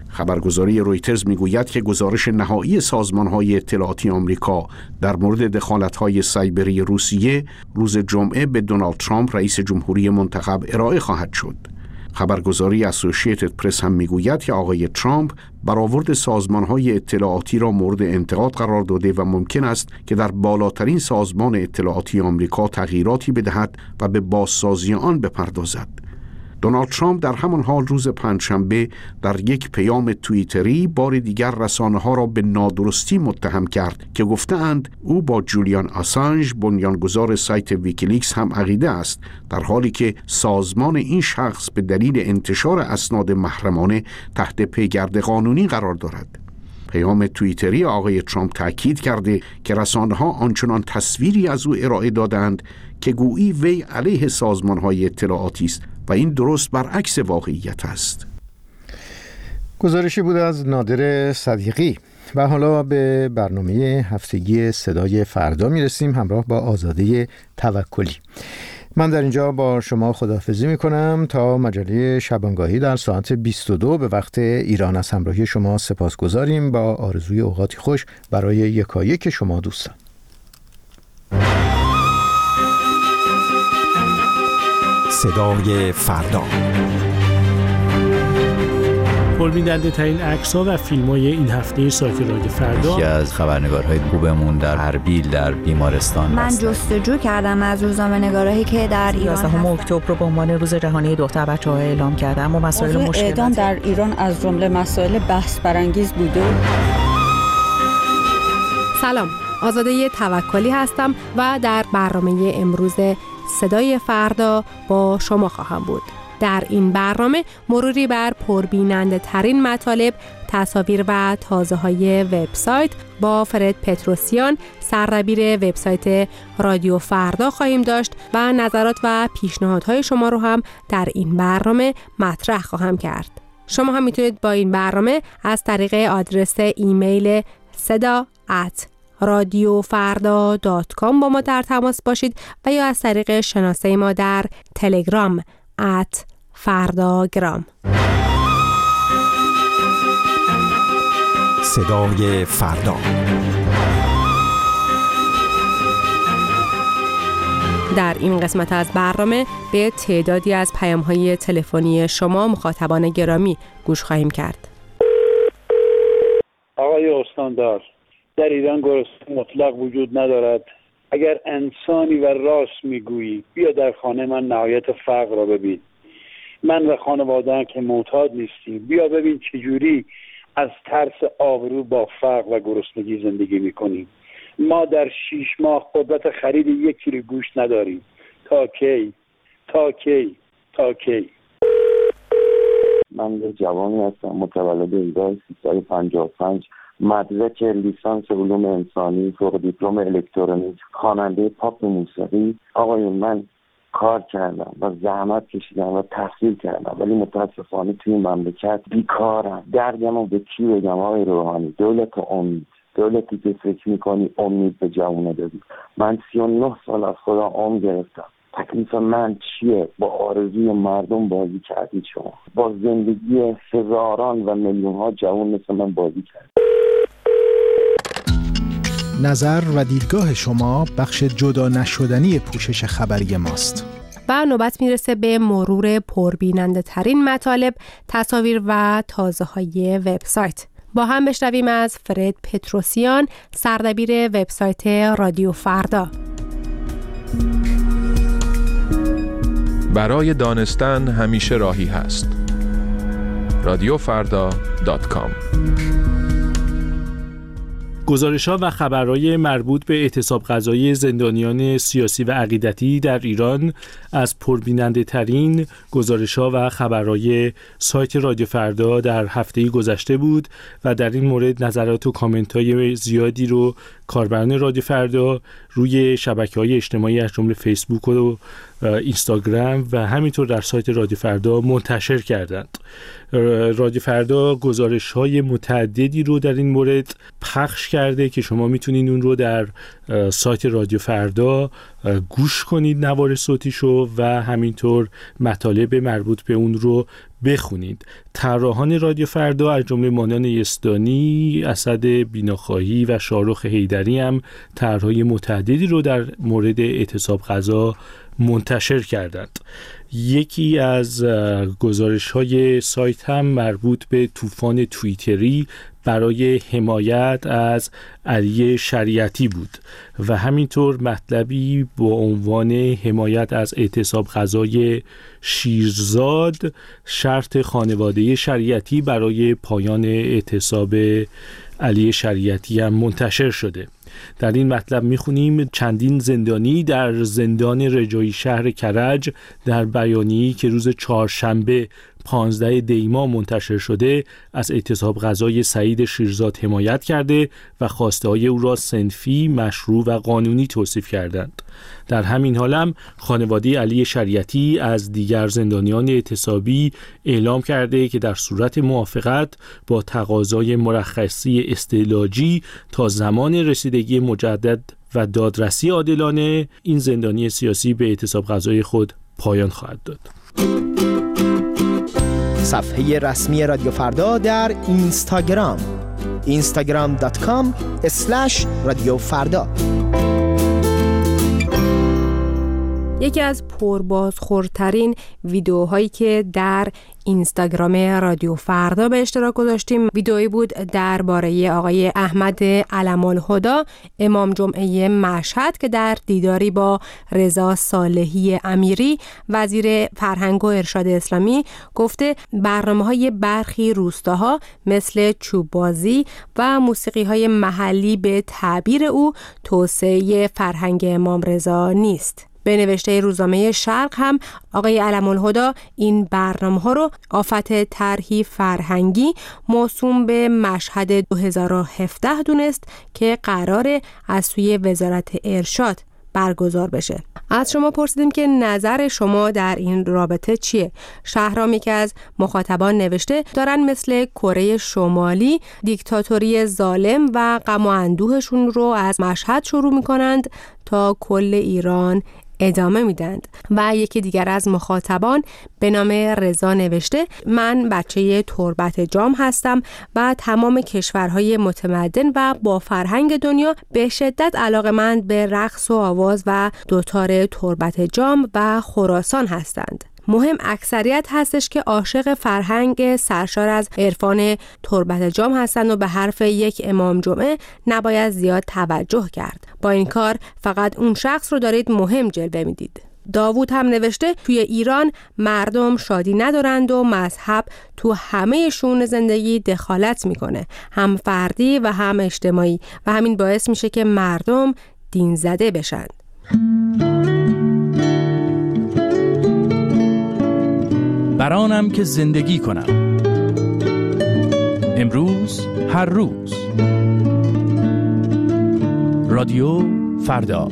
خبرگزاری رویترز میگوید که گزارش نهایی سازمان‌های اطلاعاتی آمریکا در مورد دخالت‌های سایبری روسیه روز جمعه به دونالد ترامپ رئیس جمهوری منتخب ارائه خواهد شد. خبرگزاری اسوسییتد پرس هم میگوید که آقای ترامپ برآورد سازمان‌های اطلاعاتی را مورد انتقاد قرار داده و ممکن است که در بالاترین سازمان اطلاعاتی آمریکا تغییراتی بدهد و به بازسازی آن بپردازد. دونالد ترامپ در همان حال روز پنجشنبه در یک پیام توییتری بار دیگر رسانه‌ها را به نادرستی متهم کرد که گفته‌اند او با جولیان آسانژ بنیانگذار سایت ویکیلیکس هم عقیده است، در حالی که سازمان این شخص به دلیل انتشار اسناد محرمانه تحت پیگرد قانونی قرار دارد. پیام توییتری آقای ترامپ تاکید کرده که رسانه‌ها آنچنان تصویری از او ارائه دادند که گویی وی علیه سازمان‌های اطلاعاتی است و این درست برعکس واقعیت است. گزارشی بود از نادر صدیقی. و حالا به برنامه هفتگی صدای فردا میرسیم همراه با آزاده توکلی. من در اینجا با شما خداحافظی میکنم تا مجله شبانگاهی در ساعت بیست و دو به وقت ایران. از همراهی شما سپاسگزاریم با آرزوی اوقاتی خوش برای یکایک شما دوستان. صدای فردا. پربیننده ترین عکس‌ها و فیلم‌های این هفته سایت رادیو فردا. یکی از خبرنگارهای خوبمون در اربیل در بیمارستان من جستجو کردم از روزنامه‌نگارایی که در ایران یازدهم اکتبر رو به عنوان روز جهانی دختر بچه‌ها اعلام کردم و مسائل مشکلات اعدام در ایران از جمله مسائل بحث برانگیز بوده. سلام، آزاده توکلی هستم و در برنامه امروز صدای فردا با شما خواهم بود. در این برنامه مروری بر پربیننده ترین مطالب، تصاویر و تازه های وبسایت با فرد پتروسیان، سردبیر وبسایت رادیو فردا خواهیم داشت و نظرات و پیشنهادهای شما رو هم در این برنامه مطرح خواهم کرد. شما هم میتونید با این برنامه از طریق آدرس ایمیل صدا ات رادیو فردا دات کام با ما در تماس باشید و یا از طریق شناسه ما در تلگرام ات فرداگرام. صدای فردا. در این قسمت از برنامه به تعدادی از پیام‌های تلفنی شما مخاطبان گرامی گوش خواهیم کرد. آقای استاندار، در ایران گرسنگی مطلق وجود ندارد. اگر انسانی و راست میگویی بیا در خانه من نهایت فقر را ببین. من و خانواده‌ام که معتاد نیستیم، بیا ببین چجوری از ترس آبرو با فقر و گرسنگی زندگی میکنیم. ما در شیش ماه قدرت خرید یک کیلو گوشت نداریم. تا کی؟ تا کی؟ تا کی؟ من یه جوانی هستم متولد هزار و سیصد و پنجاه و پنج، مدرک لیسانس علوم انسانی، فوق دیپلم الکترونیک، خواننده پاپ موسیقی. آقایون من کار کردم و زحمت کشیدم و تحصیل کردم ولی متاسفانه توی این مملکت بیکارم. دردمو به کی بگم آقای روحانی؟ دولت امید، دولتی که فکر میکنی امید به جوونه دادی. من سی و نه سال از خدا عمر گرفتم. تکلیف من چیه؟ با آرزوی مردم بازی کردید شما، با زندگی هزاران و میلیون ها جوان مثل من بازی کرد. نظر و دیدگاه شما بخش جدا نشدنی پوشش خبری ماست. و نوبت میرسه به مرور پربیننده ترین مطالب، تصاویر و تازه های وبسایت. با هم بشنویم از فرد پتروسیان، سردبیر وبسایت رادیو فردا. برای دانستن همیشه راهی هست. رادیو فردا دات کام. گزارش‌ها و خبرهای مربوط به اعتصاب قضایی زندانیان سیاسی و عقیدتی در ایران از پربیننده ترین گزارش‌ها و خبرهای سایت رادیو فردا در هفته گذشته بود و در این مورد نظرات و کامنت‌های زیادی رو کاربران رادیو فردا روی شبکه‌های اجتماعی از جمله فیسبوک و اینستاگرام و همینطور در سایت رادیو فردا منتشر کردند. رادیو فردا گزارش‌های متعددی رو در این مورد پخش کرده که شما میتونید اون رو در سایت رادیو فردا گوش کنید نوار صوتیشو و همینطور مطالب مربوط به اون رو بخونید. طراحان رادیو فردا از جمله مانان یزدانی، اسد بیناخواهی و شاهرخ حیدری هم طرح‌های متعددی رو در مورد اعتصاب غذا منتشر کردند. یکی از گزارش‌های سایت هم مربوط به طوفان توییتری برای حمایت از علی شریعتی بود و همینطور مطلبی با عنوان حمایت از اعتصاب غذای شیرزاد، شرط خانواده شریعتی برای پایان اعتصاب علی شریعتی هم منتشر شده. در این مطلب میخونیم چندین زندانی در زندان رجایی شهر کرج در بیانیه‌ای که روز چهارشنبه پانزده دی ماه منتشر شده از اعتصاب غذای سعید شیرزاد حمایت کرده و خواسته‌های او را صنفی، مشروع و قانونی توصیف کردند. در همین حال هم خانواده علی شریعتی از دیگر زندانیان اعتصابی اعلام کرده که در صورت موافقت با تقاضای مرخصی استعلاجی تا زمان رسیدگی مجدد و دادرسی عادلانه این زندانی سیاسی به اعتصاب غذای خود پایان خواهد داد. صفحه رسمی رادیو فردا در اینستاگرام اینستاگرام دات کام اسلش رادیو فردا. یکی از پربازخوردترین ویدیوهایی که در اینستاگرام رادیو فردا به اشتراک گذاشتیم ویدئویی بود درباره آقای احمد علم‌الهدی امام جمعه مشهد که در دیداری با رضا صالحی امیری وزیر فرهنگ و ارشاد اسلامی گفته برنامه‌های برخی روستاها مثل چوب بازی و موسیقی‌های محلی به تعبیر او توسعه فرهنگ امام رضا نیست. به نوشته روزنامه شرق هم آقای علم‌الهدی این برنامه‌ها رو آفت طرحی فرهنگی موسوم به مشهد دو هزار و هفده دونست که قراره از سوی وزارت ارشاد برگزار بشه. از شما پرسیدیم که نظر شما در این رابطه چیه؟ شهرام یکی از مخاطبان نوشته دارن مثل کره شمالی دیکتاتوری ظالم و غم و اندوهشون رو از مشهد شروع میکنند تا کل ایران ادامه میدند. و یکی دیگر از مخاطبان به نام رضا نوشته من بچه تربت جام هستم و تمام کشورهای متمدن و با فرهنگ دنیا به شدت علاقه‌مند به رقص و آواز و دوتار تربت جام و خراسان هستند. مهم اکثریت هستش که عاشق فرهنگ سرشار از عرفان تربت جام هستند و به حرف یک امام جمعه نباید زیاد توجه کرد. با این کار فقط اون شخص رو دارید مهم جلوه میدید. داوود هم نوشته توی ایران مردم شادی ندارند و مذهب تو همه شئون زندگی دخالت میکنه، هم فردی و هم اجتماعی، و همین باعث میشه که مردم دین زده بشن. برانم که زندگی کنم امروز هر روز. رادیو فردا.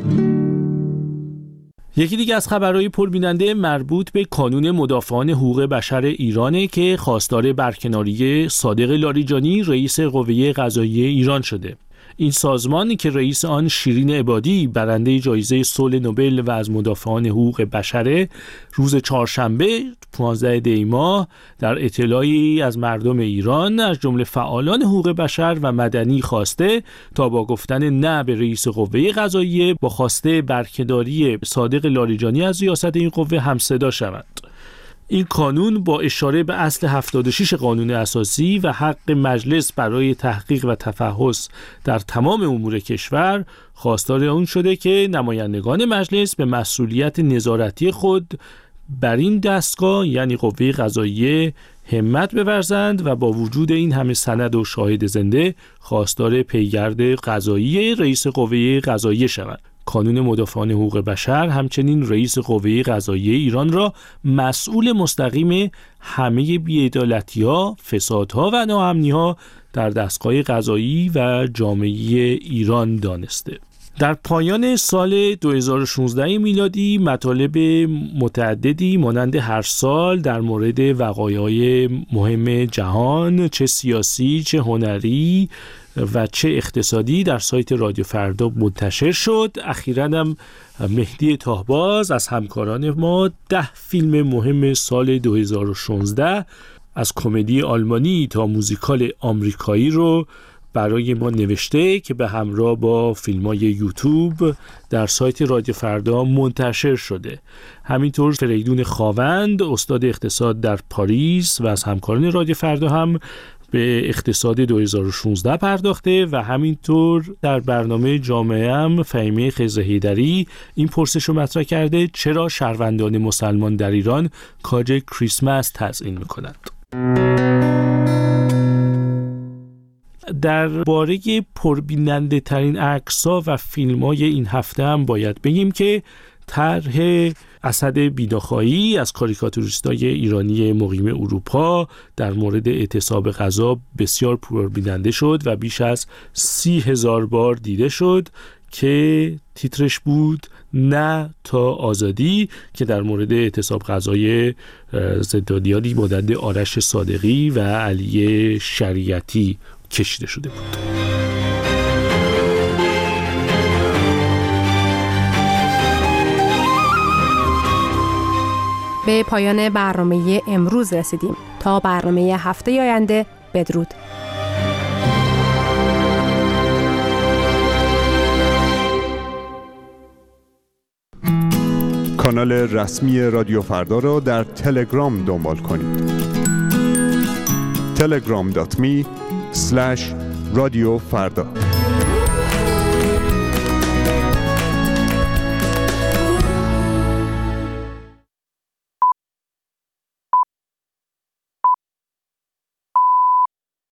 یکی دیگه از خبرهای پربیننده مربوط به کانون مدافعان حقوق بشر ایرانه که خواستار برکناری صادق لاریجانی رئیس قوه قضاییه ایران شده. این سازمانی که رئیس آن شیرین عبادی برنده جایزه صلح نوبل و از مدافعان حقوق بشر روز چهارشنبه پانزده دی ماه در اطلاعی از مردم ایران از جمله فعالان حقوق بشر و مدنی خواسته تا با گفتن نه به رئیس قوه قضاییه با خواسته برکناری صادق لاریجانی از ریاست این قوه همصدا شوند. این قانون با اشاره به اصل هفتاد و شش قانون اساسی و حق مجلس برای تحقیق و تفحص در تمام امور کشور خواستار اون شده که نمایندگان مجلس به مسئولیت نظارتی خود بر این دستگاه یعنی قوه قضاییه همت بورزند و با وجود این همه سند و شاهد زنده خواستار پیگرد قضایی رئیس قوه قضاییه شوند. کانون مدافعان حقوق بشر همچنین رئیس قوه قضاییه ایران را مسئول مستقیم همه بی‌عدالتی‌ها، فسادها و ناامنی‌ها در دستگاه قضایی و جامعه ایران دانسته. در پایان سال دو هزار و شانزده میلادی مطالب متعددی مانند هر سال در مورد وقایع مهم جهان، چه سیاسی، چه هنری و چه اقتصادی در سایت رادیو فردا منتشر شد. اخیراً هم مهدی تاهباز از همکاران ما ده فیلم مهم سال دو هزار و شانزده از کمدی آلمانی تا موزیکال آمریکایی رو برای ما نوشته که به همراه با فیلم‌های یوتیوب در سایت رادیو فردا منتشر شده. همینطور فریدون خاوند استاد اقتصاد در پاریس و از همکاران رادیو فردا هم به اقتصاد دو هزار و شانزده پرداخته و همینطور در برنامه جامعه هم فهیمه خضرهیدری این پرسش رو مطرح کرده: چرا شهروندان مسلمان در ایران کاج کریسمس تزیین میکنند؟ در باره پربیننده ترین عکس‌ها و فیلم‌های این هفته هم باید بگیم که طرح اسد بیداخایی از کاریکاتوریستای ایرانی مقیم اروپا در مورد اعتصاب غذا بسیار پربیننده شد و بیش از سی هزار بار دیده شد که تیترش بود نه تا آزادی، که در مورد اعتصاب غذای زندانیانی مانند آرش صادقی و علی شریعتی کشیده شده بود. به پایان برنامه امروز رسیدیم. تا برنامه هفته آینده، بدرود. کانال رسمی رادیو فردا را در تلگرام دنبال کنید. تلگرام دات می اسلش رادیو فردا.